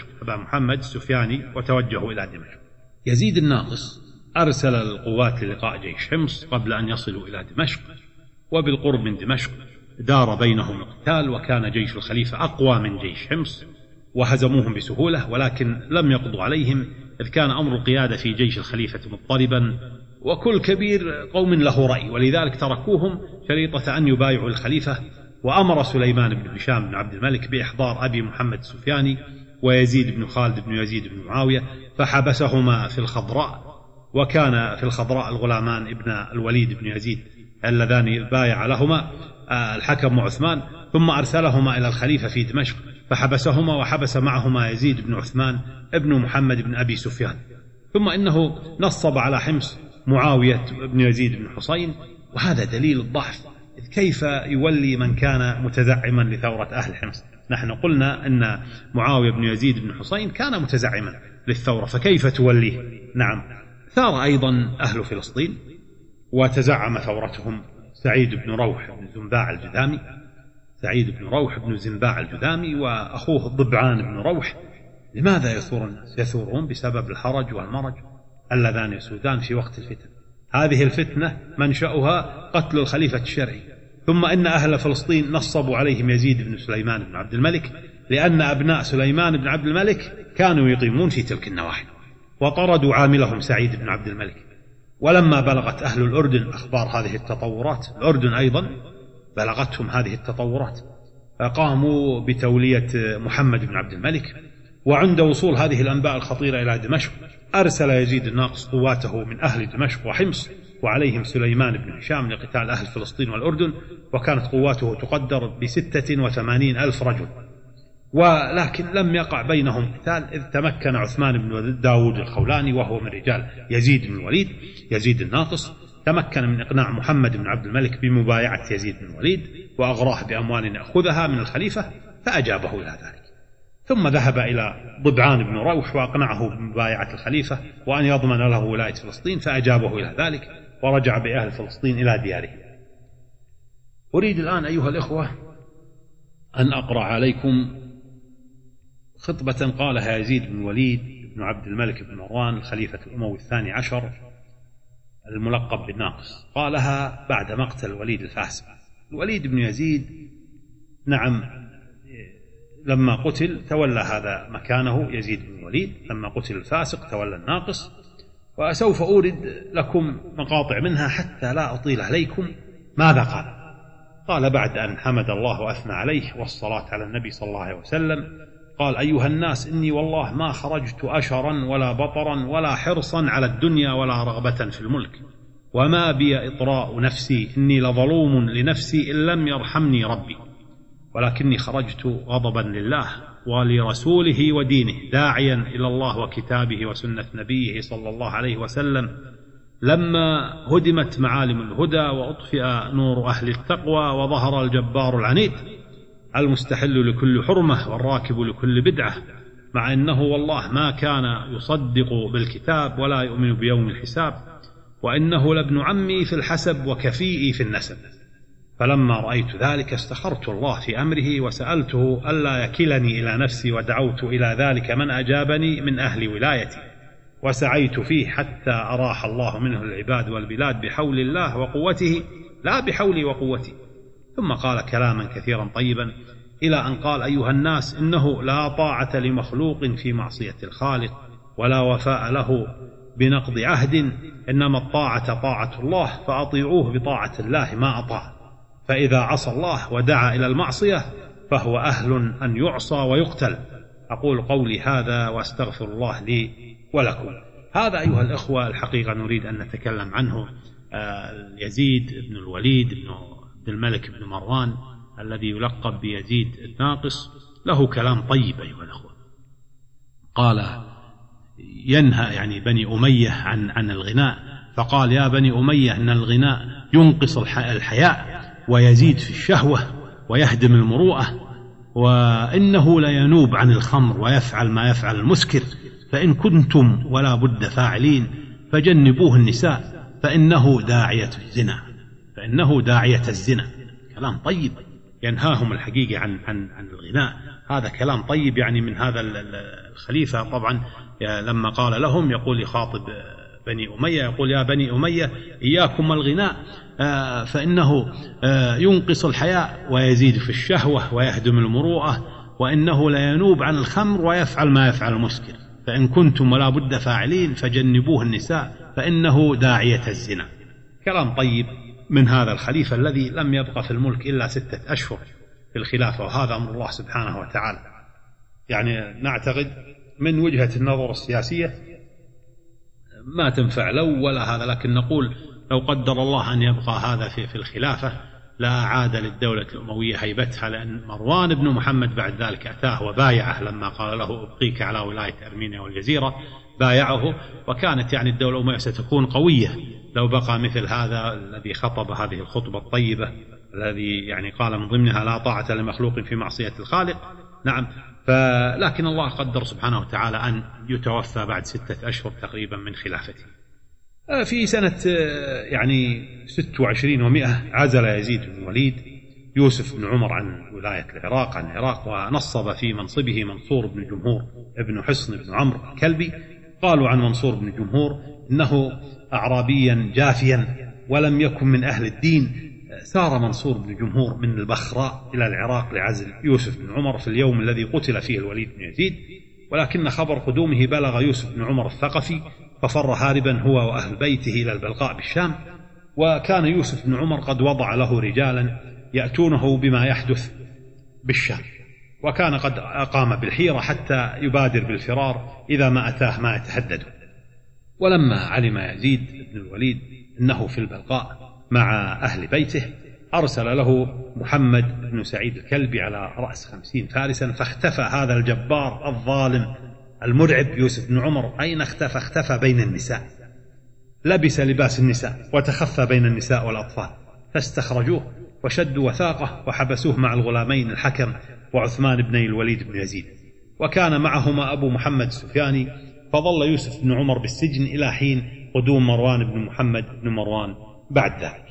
إلى دمشق. يزيد الناقص أرسل القوات للقاء جيش حمص قبل أن يصلوا إلى دمشق، وبالقرب من دمشق دار بينهم القتال، وكان جيش الخليفة أقوى من جيش حمص وهزموهم بسهولة، ولكن لم يقضوا عليهم، إذ كان أمر القيادة في جيش الخليفة مضطربا، وكل كبير قوم له رأي، ولذلك تركوهم شريطة أن يبايعوا الخليفة. وأمر سليمان بن هشام بن عبد الملك بإحضار أبي محمد السفياني ويزيد بن خالد بن يزيد بن معاوية، فحبسهما في الخضراء. وكان في الخضراء الغلامان ابن الوليد بن يزيد اللذان بايع لهما الحكم عثمان، ثم أرسلهما إلى الخليفة في دمشق فحبسهما، وحبس معهما يزيد بن عثمان ابن محمد بن أبي سفيان. ثم إنه نصب على حمص معاوية بن يزيد بن حسين، وهذا دليل الضعف، إذ كيف يولي من كان متزعما لثورة أهل حمص؟ نحن قلنا أن معاوية بن يزيد بن حسين كان متزعما للثورة، فكيف توليه؟ نعم. ثار أيضا أهل فلسطين وتزعم ثورتهم سعيد بن روح بن زنباع الجذامي وأخوه ضبعان بن روح. لماذا يثور الناس؟ يثورون بسبب الحرج والمرج اللذان يسودان في وقت الفتن. هذه الفتنة منشأها قتل الخليفة الشرعي. ثم إن أهل فلسطين نصبوا عليهم يزيد بن سليمان بن عبد الملك، لأن أبناء سليمان بن عبد الملك كانوا يقيمون في تلك النواحي، وطردوا عاملهم سعيد بن عبد الملك. ولما بلغت أهل الأردن أخبار هذه التطورات، الأردن أيضا بلغتهم هذه التطورات، فقاموا بتولية محمد بن عبد الملك. وعند وصول هذه الأنباء الخطيرة إلى دمشق أرسل يزيد الناقص قواته من أهل دمشق وحمص وعليهم سليمان بن هشام لقتال أهل فلسطين والأردن، وكانت قواته تقدر ب86,000 رجل، ولكن لم يقع بينهم قتال، إذ تمكن عثمان بن داود الخولاني وهو من رجال يزيد بن الوليد يزيد الناقص، تمكن من إقناع محمد بن عبد الملك بمبايعة يزيد بن الوليد وأغراه بأموال يأخذها من الخليفة، فأجابه إلى ذلك. ثم ذهب إلى ضبعان بن روح وأقنعه بمبايعة الخليفة وأن يضمن له ولاية فلسطين، فأجابه إلى ذلك، ورجع بأهل فلسطين إلى ديارهم. أريد الآن أيها الإخوة أن أقرأ عليكم خطبة قالها يزيد بن الوليد بن عبد الملك بن مروان الخليفة الأموي الثاني عشر الملقب بالناقص. قالها بعد مقتل الوليد الفاسق. الوليد بن يزيد نعم لما قتل تولى هذا مكانه يزيد بن الوليد، لما قتل الفاسق تولى الناقص. وسوف أورد لكم مقاطع منها حتى لا أطيل عليكم. ماذا قال؟ قال بعد أن حمد الله وأثنى عليه والصلاة على النبي صلى الله عليه وسلم، قال: أيها الناس، إني والله ما خرجت أشرا ولا بطرا ولا حرصا على الدنيا ولا رغبة في الملك، وما بي إطراء نفسي، إني لظلوم لنفسي إن لم يرحمني ربي، ولكني خرجت غضبا لله ولرسوله ودينه، داعيا إلى الله وكتابه وسنة نبيه صلى الله عليه وسلم، لما هدمت معالم الهدى وأطفئ نور أهل التقوى وظهر الجبار العنيد المستحل لكل حرمة والراكب لكل بدعة، مع أنه والله ما كان يصدق بالكتاب ولا يؤمن بيوم الحساب، وإنه لابن عمي في الحسب وكفيئي في النسب. فلما رأيت ذلك استخرت الله في أمره وسألته ألا يكلني إلى نفسي، ودعوت إلى ذلك من أجابني من أهل ولايتي، وسعيت فيه حتى أراح الله منه العباد والبلاد بحول الله وقوته لا بحولي وقوتي. ثم قال كلاما كثيرا طيبا إلى أن قال: أيها الناس، إنه لا طاعة لمخلوق في معصية الخالق، ولا وفاء له بنقض عهد، إنما الطاعة طاعة الله، فأطيعوه بطاعة الله ما أطاع، فإذا عصى الله ودعا إلى المعصية فهو أهل أن يعصى ويقتل. أقول قولي هذا وأستغفر الله لي ولكم. هذا أيها الأخوة الحقيقة نريد أن نتكلم عنه. يزيد بن الوليد بن عبد الملك بن مروان الذي يلقب بيزيد الناقص له كلام طيب أيها الأخوة. قال ينهى يعني بني أمية عن الغناء، فقال: يا بني أمية، إن الغناء ينقص الحياء ويزيد في الشهوة ويهدم المروءة، وإنه لينوب عن الخمر ويفعل ما يفعل المسكر، فإن كنتم ولا بد فاعلين فجنبوه النساء، فإنه داعية الزنا. كلام طيب ينهاهم الحقيقة عن الغناء. هذا كلام طيب يعني من هذا الخليفة. طبعا لما قال لهم يقول يخاطب بني أمية، يقول: يا بني أمية، إياكم الغناء، فإنه ينقص الحياء ويزيد في الشهوة ويهدم المروءة، وإنه لينوب عن الخمر ويفعل ما يفعل المسكر، فإن كنتم ولا بد فاعلين فجنبوه النساء، فإنه داعية الزنا. كلام طيب من هذا الخليفة الذي لم يبقى في الملك إلا 6 أشهر في الخلافة، وهذا أمر الله سبحانه وتعالى. يعني نعتقد من وجهة النظر السياسية ما تنفع لو ولا هذا، لكن نقول لو قدر الله أن يبقى هذا في الخلافة لا عاد للدولة الأموية هيبتها، لأن مروان بن محمد بعد ذلك أتاه وبايعه لما قال له: أبقيك على ولاية أرمينيا والجزيرة، بايعه، وكانت يعني الدولة الأموية ستكون قوية لو بقى مثل هذا الذي خطب هذه الخطبة الطيبة، الذي يعني قال من ضمنها: لا طاعة لمخلوق في معصية الخالق. نعم، لكن الله قدر سبحانه وتعالى أن يتوفى بعد 6 أشهر تقريبا من خلافته. في سنة يعني 26 و100 عزل يزيد بن الوليد يوسف بن عمر عن ولاية العراق، ونصب في منصبه منصور بن جمهور ابن حصن بن عمرو الكلبي. قالوا عن منصور بن جمهور إنه أعرابيا جافيا ولم يكن من أهل الدين. سار منصور بن جمهور من البخراء إلى العراق لعزل يوسف بن عمر في اليوم الذي قتل فيه الوليد بن يزيد، ولكن خبر قدومه بلغ يوسف بن عمر الثقفي، ففر هاربا هو وأهل بيته إلى البلقاء بالشام. وكان يوسف بن عمر قد وضع له رجالا يأتونه بما يحدث بالشام، وكان قد أقام بالحيرة حتى يبادر بالفرار إذا ما أتاه ما يتهدد. ولما علم يزيد بن الوليد أنه في البلقاء مع أهل بيته أرسل له محمد بن سعيد الكلبي على رأس 50 فارسا، فاختفى هذا الجبار الظالم المرعب يوسف بن عمر. أين اختفى؟ اختفى بين النساء، لبس لباس النساء وتخفى بين النساء والأطفال، فاستخرجوه وشدوا وثاقه وحبسوه مع الغلامين الحكم وعثمان بن الوليد بن يزيد، وكان معهما أبو محمد السفياني. فظل يوسف بن عمر بالسجن إلى حين قدوم مروان بن محمد بن مروان بعد ذلك.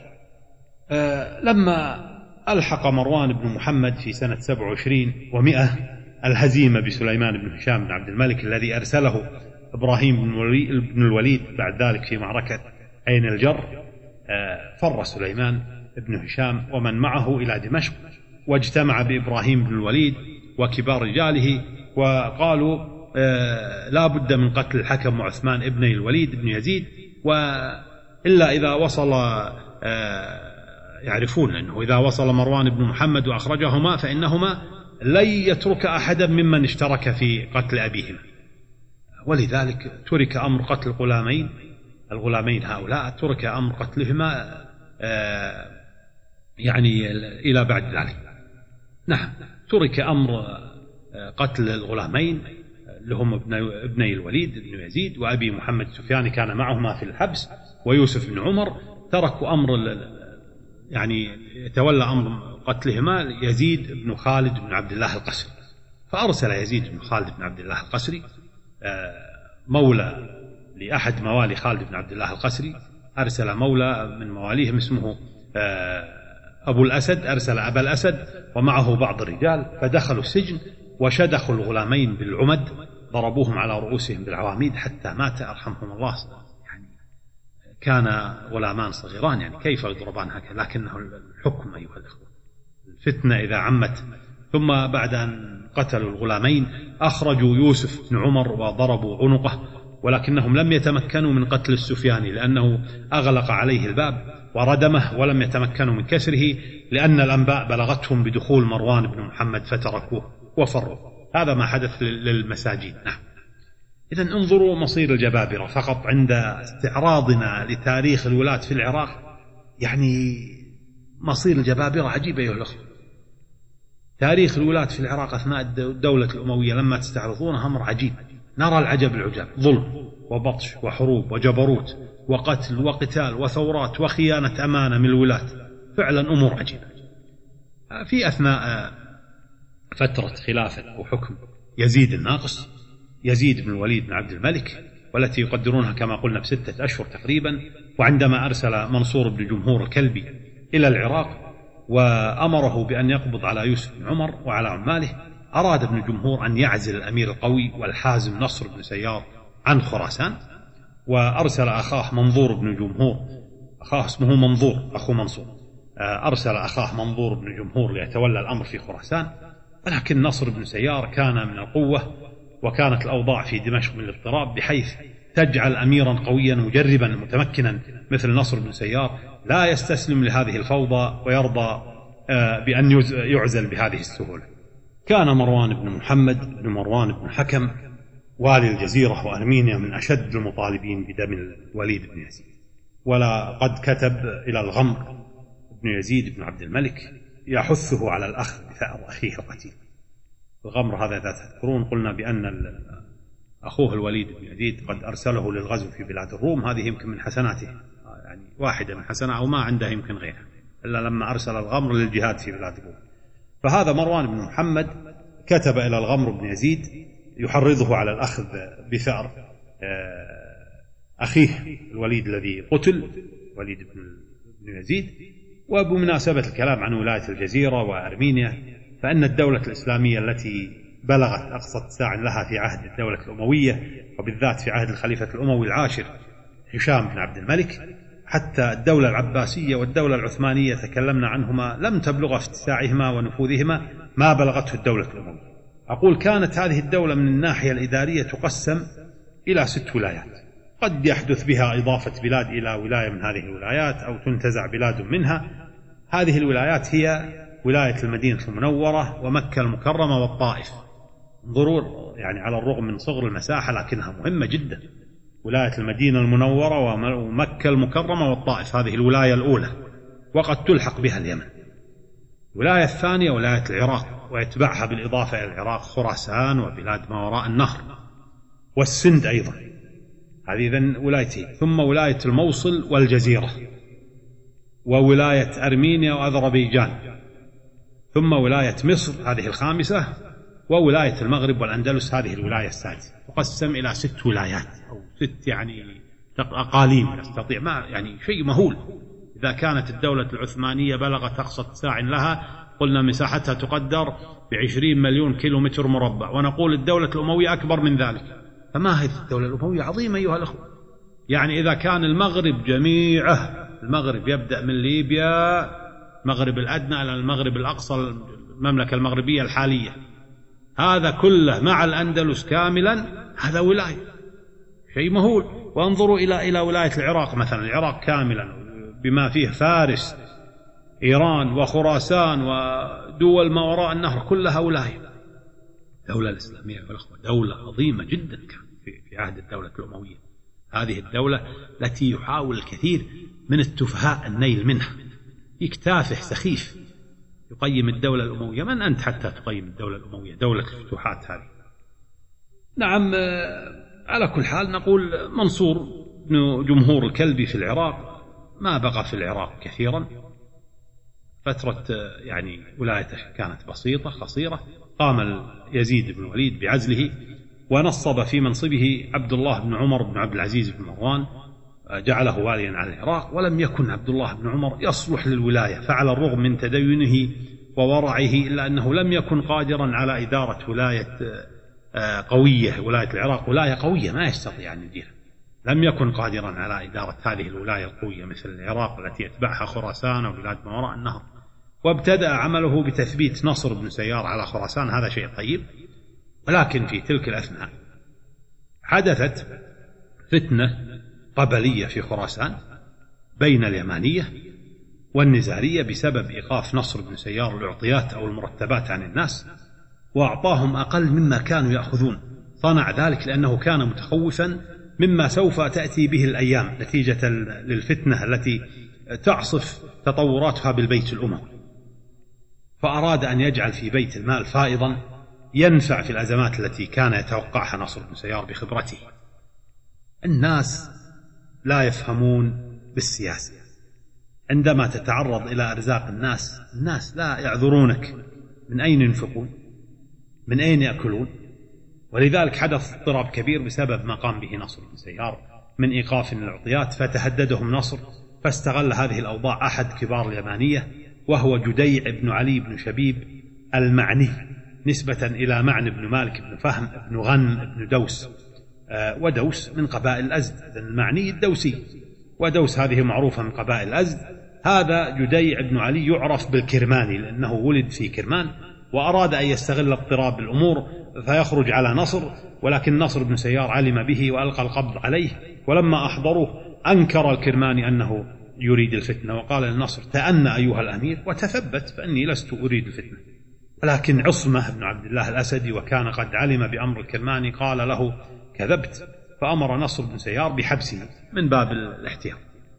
لما ألحق مروان بن محمد في سنة 27 و100 الهزيمة بسليمان بن هشام بن عبد الملك الذي أرسله إبراهيم بن الوليد بعد ذلك في معركة عين الجر، فر سليمان بن هشام ومن معه إلى دمشق، واجتمع بإبراهيم بن الوليد وكبار رجاله، وقالوا لا بد من قتل الحكم وعثمان ابني الوليد بن يزيد، وإلا إذا وصل يعرفون أنه إذا وصل مروان بن محمد وأخرجهما فإنهما لن يترك أحدا ممن اشترك في قتل أبيهما، ولذلك ترك أمر قتل الغلامين هؤلاء، ترك أمر قتلهما يعني إلى بعد ذلك. نعم، ترك أمر قتل الغلامين اللي هم ابني الوليد بن يزيد وأبي محمد السفياني كان معهما في الحبس ويوسف بن عمر، تركوا أمر يعني يتولى أمر قتلهما يزيد بن خالد بن عبد الله القسري. فأرسل يزيد بن خالد بن عبد الله القسري مولى لأحد موالي خالد بن عبد الله القسري، أرسل مولى من مواليهم اسمه أبو الأسد، أرسل أبا الأسد ومعه بعض الرجال، فدخلوا السجن وشدخوا الغلامين بالعمد، ضربوهم على رؤوسهم بالعواميد حتى مات أرحمهم الله. يعني كان غلامان صغيران، يعني كيف يضربان هكذا؟ لكنه الحكم أيها الأخوة، الفتنة إذا عمت. ثم بعد أن قتلوا الغلامين أخرجوا يوسف بن عمر وضربوا عنقه، ولكنهم لم يتمكنوا من قتل السفياني لأنه أغلق عليه الباب وردمه، ولم يتمكنوا من كسره لأن الأنباء بلغتهم بدخول مروان بن محمد فتركوه وفروا. هذا ما حدث للمساجين. نعم. إذن انظروا مصير الجبابرة فقط عند استعراضنا لتاريخ الولاة في العراق، يعني مصير الجبابرة عجيب أيها الأخوة. تاريخ الولاة في العراق أثناء الدولة الأموية لما تستعرضونه أمر عجيب، نرى العجب العجاب، ظلم وبطش وحروب وجبروت وقتل وقتال وثورات وخيانة أمانة من الولاة، فعلا أمور عجيبة. في أثناء فترة خلافة وحكم يزيد الناقص، يزيد بن الوليد بن عبد الملك، والتي يقدرونها كما قلنا ب6 أشهر تقريبا، وعندما أرسل منصور بن جمهور الكلبي إلى العراق وأمره بأن يقبض على يوسف بن عمر وعلى عماله، أراد ابن جمهور أن يعزل الأمير القوي والحازم نصر بن سيار عن خراسان، وأرسل أخاه منظور بن جمهور، أخاه اسمه منظور أخو منصور، أرسل أخاه منظور بن جمهور ليتولى الأمر في خراسان، ولكن نصر بن سيار كان من القوة، وكانت الأوضاع في دمشق من الاضطراب بحيث تجعل أميرا قويا مجربا متمكنا مثل نصر بن سيار لا يستسلم لهذه الفوضى ويرضى بأن يعزل بهذه السهولة. كان مروان بن محمد بن مروان بن حكم والي الجزيرة وأرمينيا من أشد المطالبين بدم الوليد بن يزيد، ولقد كتب إلى الغمر بن يزيد بن عبد الملك يحثه على الأخذ بثأر أخيه القتيل. الغمر هذا إذا تذكرون قلنا بأن أخوه الوليد بن يزيد قد أرسله للغزو في بلاد الروم، هذه يمكن من حسناته، يعني واحدة من حسناته أو ما عنده يمكن غيرها، إلا لما أرسل الغمر للجهاد في بلاد الروم. فهذا مروان بن محمد كتب إلى الغمر بن يزيد يحرضه على الأخذ بثأر أخيه الوليد الذي قتل، وليد بن يزيد. وبمناسبة الكلام عن ولاية الجزيرة وأرمينيا، فإن الدولة الإسلامية التي بلغت أقصى اتساع لها في عهد الدولة الأموية، وبالذات في عهد الخليفة الأموي العاشر هشام بن عبد الملك، حتى الدولة العباسية والدولة العثمانية تكلمنا عنهما، لم تبلغ في اتساعهما ونفوذهما ما بلغته الدولة الأموية. أقول كانت هذه الدولة من الناحية الإدارية تقسم إلى 6 ولايات، قد يحدث بها إضافة بلاد إلى ولاية من هذه الولايات أو تنتزع بلاد منها. هذه الولايات هي ولاية المدينة المنورة ومكة المكرمة والطائف. انظروا يعني على الرغم من صغر المساحة لكنها مهمة جدا، ولاية المدينة المنورة ومكة المكرمة والطائف، هذه الولاية الأولى، وقد تلحق بها اليمن. الولاية الثانية ولاية العراق، ويتبعها بالإضافة إلى العراق خراسان وبلاد ما وراء النهر والسند أيضا، هذه إذن ولايتين. ثم ولاية الموصل والجزيرة، وولاية أرمينيا وأذربيجان، ثم ولاية مصر هذه الخامسة، وولاية المغرب والأندلس هذه الولاية السادسة. تقسم إلى 6 ولايات أو 6 يعني أقاليم نستطيع، ما يعني شيء مهول. إذا كانت الدولة العثمانية بلغت أقصى اتساع لها، قلنا مساحتها تقدر ب20 مليون كيلومتر مربع، ونقول الدولة الأموية أكبر من ذلك. فما هي الدولة الأموية عظيمة أيها الأخوة. يعني إذا كان المغرب جميعه، المغرب يبدأ من ليبيا المغرب الأدنى إلى المغرب الأقصى، المملكة المغربية الحالية، هذا كله مع الأندلس كاملا، هذا ولاية، شيء مهول. وانظروا إلى ولاية العراق مثلا، العراق كاملا بما فيه فارس، إيران وخراسان ودول ما وراء النهر، كلها ولاية. الدولة الإسلامية والأخوة دولة عظيمة جدا كانت في عهد الدولة الأموية. هذه الدولة التي يحاول الكثير من التفهاء النيل منها، يكتافح سخيف يقيم الدولة الأموية. من أنت حتى تقيم الدولة الأموية، دولة الفتوحات هذه؟ نعم، على كل حال نقول منصور بن جمهور الكلبي في العراق ما بقى في العراق كثيرا، فترة يعني ولايته كانت بسيطة قصيرة. قام يزيد بن الوليد بعزله ونصب في منصبه عبد الله بن عمر بن عبد العزيز بن مروان، جعله واليا على العراق. ولم يكن عبد الله بن عمر يصلح للولاية، فعلى الرغم من تدينه وورعه إلا أنه لم يكن قادرا على إدارة ولاية قوية. ولاية العراق ولاية قوية ما يستطيع أن يديرها، لم يكن قادرا على إدارة هذه الولاية القوية مثل العراق التي يتبعها خراسان وبلاد ما وراء النهر. وابتدأ عمله بتثبيت نصر بن سيار على خراسان، هذا شيء طيب. ولكن في تلك الأثناء حدثت فتنة قبلية في خراسان بين اليمانية والنزارية بسبب إيقاف نصر بن سيار الأعطيات أو المرتبات عن الناس، وأعطاهم أقل مما كانوا يأخذون. صنع ذلك لأنه كان متخوفا مما سوف تأتي به الأيام نتيجة للفتنة التي تعصف تطوراتها بالبيت الأموي، فأراد أن يجعل في بيت المال فائضا ينفع في الأزمات التي كان يتوقعها نصر بن سيار بخبرته. الناس لا يفهمون بالسياسة، عندما تتعرض إلى أرزاق الناس لا يعذرونك من أين ينفقون، من أين يأكلون. ولذلك حدث اضطراب كبير بسبب ما قام به نصر بن سيار من إيقاف الأعطيات، فتهددهم نصر، فاستغل هذه الأوضاع أحد كبار اليمانية وهو جديع بن علي بن شبيب المعني، نسبة إلى معن بن مالك بن فهم بن غنم بن دوس، ودوس من قبائل الأزد، المعني الدوسي، ودوس هذه معروفة من قبائل الأزد. هذا جديع بن علي يعرف بالكرماني لأنه ولد في كرمان، وأراد أن يستغل اضطراب الأمور فيخرج على نصر، ولكن نصر بن سيار علم به وألقى القبض عليه. ولما أحضروه أنكر الكرماني أنه يريد الفتنة، وقال للنصر: تأنى أيها الأمير وتثبت، فإني لست أريد الفتنة. ولكن عصمة بن عبد الله الأسدي وكان قد علم بأمر الكرماني قال له: كذبت، فأمر نصر بن سيار بحبسه من باب الاحتياط.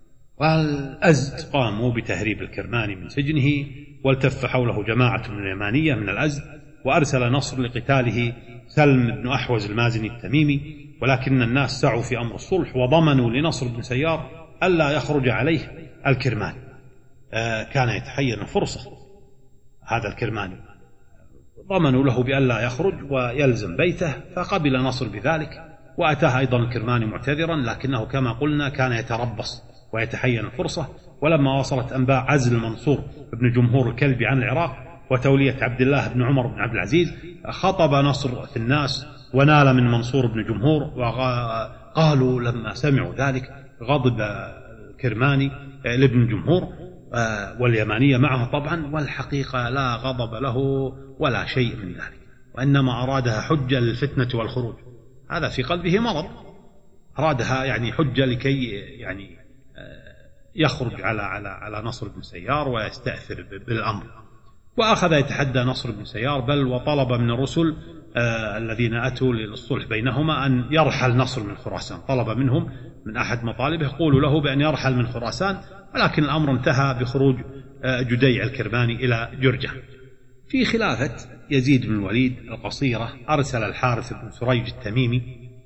والأزد قاموا بتهريب الكرماني من سجنه، والتف حوله جماعة من اليمانية من الأزد، وأرسل نصر لقتاله سلم بن أحوز المازني التميمي. ولكن الناس سعوا في أمر الصلح وضمنوا لنصر بن سيار ألا يخرج عليه الكرماني. كان يتحين الفرصة هذا الكرماني، ضمنوا له بألا يخرج ويلزم بيته، فقبل نصر بذلك. وأتاه أيضا الكرماني معتذرا، لكنه كما قلنا كان يتربص ويتحين الفرصة. ولما وصلت أنباء عزل منصور بن جمهور الكلبي عن العراق وتولية عبد الله بن عمر بن عبد العزيز، خطب نصر في الناس ونال من منصور بن جمهور. وقالوا لما سمعوا ذلك غضب الكرماني لابن جمهور واليمانية معه طبعا، والحقيقة لا غضب له ولا شيء من ذلك، وإنما أرادها حجة للفتنة والخروج. هذا في قلبه مرض، أرادها يعني حجة لكي يعني يخرج على نصر بن سيار ويستأثر بالأمر. وأخذ يتحدى نصر بن سيار، بل وطلب من الرسل الذين أتوا للصلح بينهما أن يرحل نصر من خراسان. طلب منهم من أحد مطالبه قولوا له بأن يرحل من خراسان، ولكن الأمر انتهى بخروج جديع الكرماني إلى جرجة. في خلافة يزيد بن الوليد القصيرة أرسل الحارث بن سريج التميمي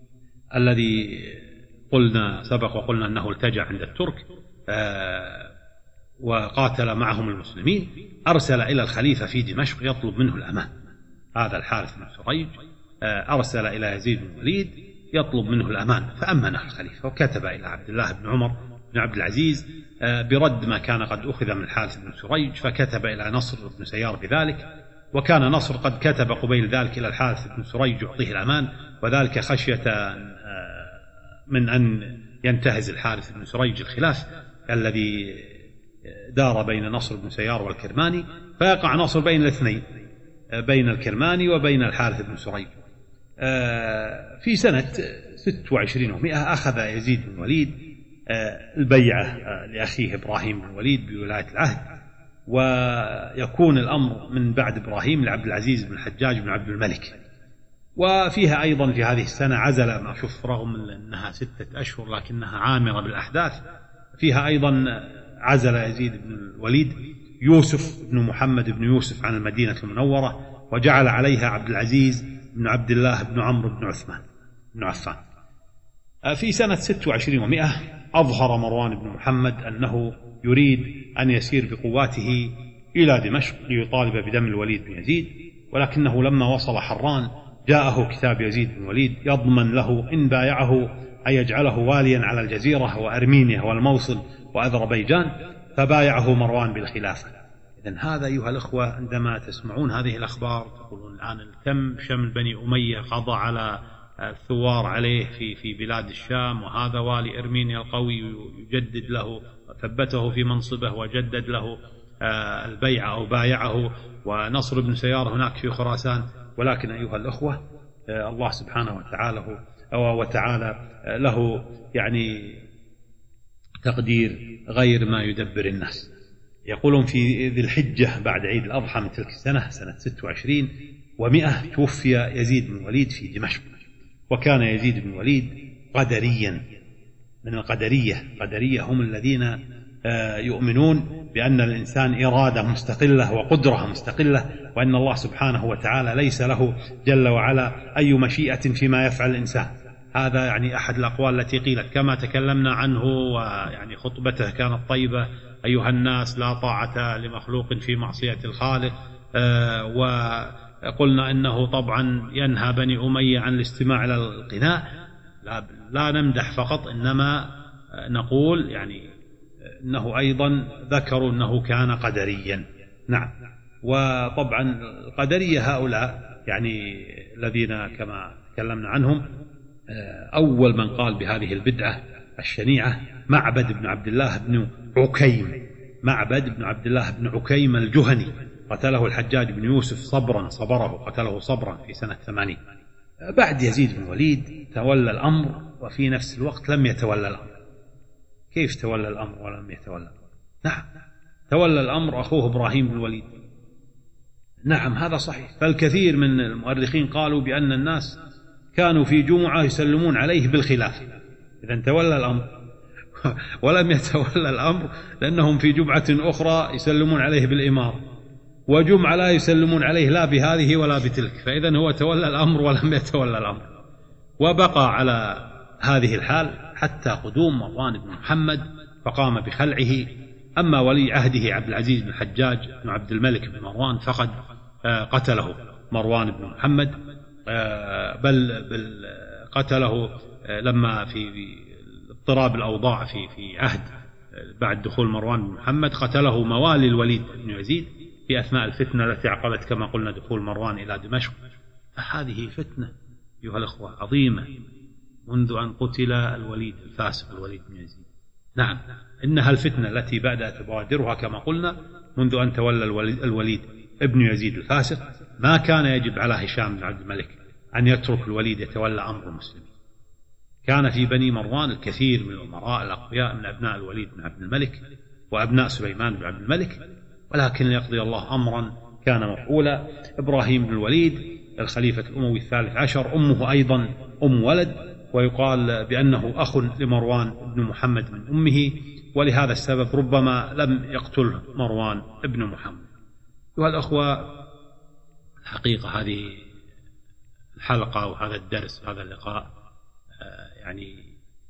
الذي سبق وقلنا أنه التجأ عند الترك وقاتل معهم المسلمين، أرسل إلى الخليفة في دمشق يطلب منه الأمان. هذا الحارث بن سريج أرسل إلى يزيد بن الوليد يطلب منه الأمان، فأمنه الخليفة، وكتب إلى عبد الله بن عمر بن عبد العزيز برد ما كان قد أخذ من الحارث بن سريج، فكتب إلى نصر بن سيار بذلك. وكان نصر قد كتب قبيل ذلك إلى الحارث بن سريج يعطيه الأمان، وذلك خشية من أن ينتهز الحارث بن سريج الخلاف الذي دار بين نصر بن سيار والكرماني، فيقع نصر بين الاثنين، بين الكرماني وبين الحارث بن سريج. في سنة 26 و100 أخذ يزيد بن الوليد البيعة لأخيه إبراهيم بن الوليد بولاية العهد، ويكون الأمر من بعد إبراهيم لعبد العزيز بن الحجاج بن عبد الملك. وفيها أيضا في هذه السنة عزل، ما أشوف رغم أنها 6 أشهر لكنها عامرة بالأحداث، فيها أيضا عزل يزيد بن الوليد يوسف بن محمد بن يوسف عن المدينة المنورة، وجعل عليها عبد العزيز بن عبد الله بن عمرو بن عثمان بن عفان. في سنة 26 و100 أظهر مروان بن محمد أنه يريد أن يسير بقواته إلى دمشق ليطالب بدم الوليد بن يزيد، ولكنه لما وصل حران جاءه كتاب يزيد بن الوليد يضمن له إن بايعه أن يجعله واليا على الجزيرة وأرمينيا والموصل وأذربيجان، فبايعه مروان بالخلافة. إذن هذا أيها الأخوة عندما تسمعون هذه الأخبار تقولون الآن كم شمل بني أمية قضى على الثوار عليه في بلاد الشام، وهذا والي أرمينيا القوي يجدد له وثبته في منصبه وجدد له البيعة أو بايعه، ونصر بن سيار هناك في خراسان. ولكن أيها الأخوة الله سبحانه وتعالى له يعني تقدير غير ما يدبر الناس. يقولون في ذي الحجة بعد عيد الأضحى من تلك السنة، سنة 26 و100 توفي يزيد بن الوليد في دمشق. وكان يزيد بن الوليد قدريا من القدرية. قدرية هم الذين يؤمنون بأن الإنسان إرادة مستقلة وقدرة مستقلة، وأن الله سبحانه وتعالى ليس له جل وعلا أي مشيئة فيما يفعل الإنسان. هذا يعني أحد الأقوال التي قيلت كما تكلمنا عنه، ويعني خطبته كانت طيبة: أيها الناس لا طاعة لمخلوق في معصية الخالق. وقلنا أنه طبعا ينهى بني أمية عن الاستماع إلى الغناء. لا نمدح فقط، إنما نقول يعني أنه أيضا ذكروا أنه كان قدريا. نعم. وطبعا القدرية هؤلاء يعني الذين كما تكلمنا عنهم، أول من قال بهذه البدعة الشنيعة معبد بن عبد الله بن عكيم. معبد بن عبد الله بن عكيم الجهني قتله الحجاج بن يوسف صبره قتله صبرا في سنة 80. بعد يزيد بن الوليد تولى الأمر وفي نفس الوقت لم يتولى الأمر. كيف تولى الأمر ولم يتولى؟ نعم، تولى الأمر أخوه إبراهيم بن الوليد. نعم هذا صحيح. فالكثير من المؤرخين قالوا بأن الناس كانوا في جمعة يسلمون عليه بالخلافة. إذن تولى الأمر ولم يتولى الأمر، لأنهم في جمعة أخرى يسلمون عليه بالإمارة، وجمعة لا يسلمون عليه لا بهذه ولا بتلك. فإذن هو تولى الأمر ولم يتولى الأمر، وبقى على هذه الحال حتى قدوم مروان بن محمد فقام بخلعه. أما ولي عهده عبد العزيز بن الحجاج بن عبد الملك بن مروان فقد قتله مروان بن محمد، بل قتله لما في اضطراب الأوضاع في عهد بعد دخول مروان بن محمد، قتله موالي الوليد بن يزيد في أثناء الفتنة التي عقبت كما قلنا دخول مروان إلى دمشق. هذه فتنة أيها الأخوة عظيمة منذ أن قتل الوليد الفاسق الوليد بن يزيد. نعم، إنها الفتنة التي بدأت تبادرها كما قلنا منذ أن تولى الوليد ابن يزيد الفاسق. ما كان يجب على هشام بن عبد الملك أن يترك الوليد يتولى أمر المسلمين. كان في بني مروان الكثير من الأمراء الأقوياء من أبناء الوليد بن عبد الملك وأبناء سليمان بن عبد الملك، ولكن يقضي الله أمرا كان مفعولا. إبراهيم بن الوليد الخليفة الأموي الثالث عشر، أمه أيضا أم ولد، ويقال بأنه أخ لمروان بن محمد من أمه، ولهذا السبب ربما لم يقتل مروان بن محمد. والأخوة الحقيقة هذه الحلقة وهذا الدرس وهذا اللقاء يعني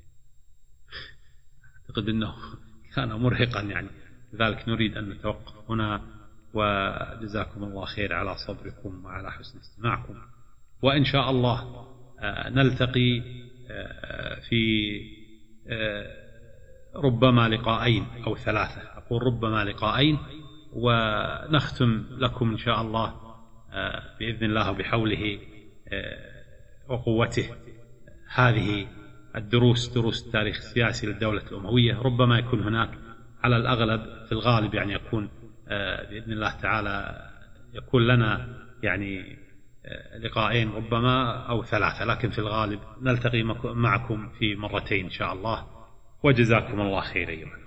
أعتقد أنه كان مرهقا، يعني لذلك نريد أن نتوقف هنا، وجزاكم الله خير على صبركم وعلى حسن استماعكم. وإن شاء الله نلتقي في ربما لقاءين أو ثلاثة، أقول ربما لقاءين، ونختم لكم إن شاء الله بإذن الله وبحوله وقوته هذه الدروس، دروس التاريخ السياسي للدولة الأموية. ربما يكون هناك على الأغلب في الغالب يعني يكون بإذن الله تعالى يكون لنا يعني لقاءين ربما أو 3، لكن في الغالب نلتقي معكم في مرتين إن شاء الله. وجزاكم الله خير أيها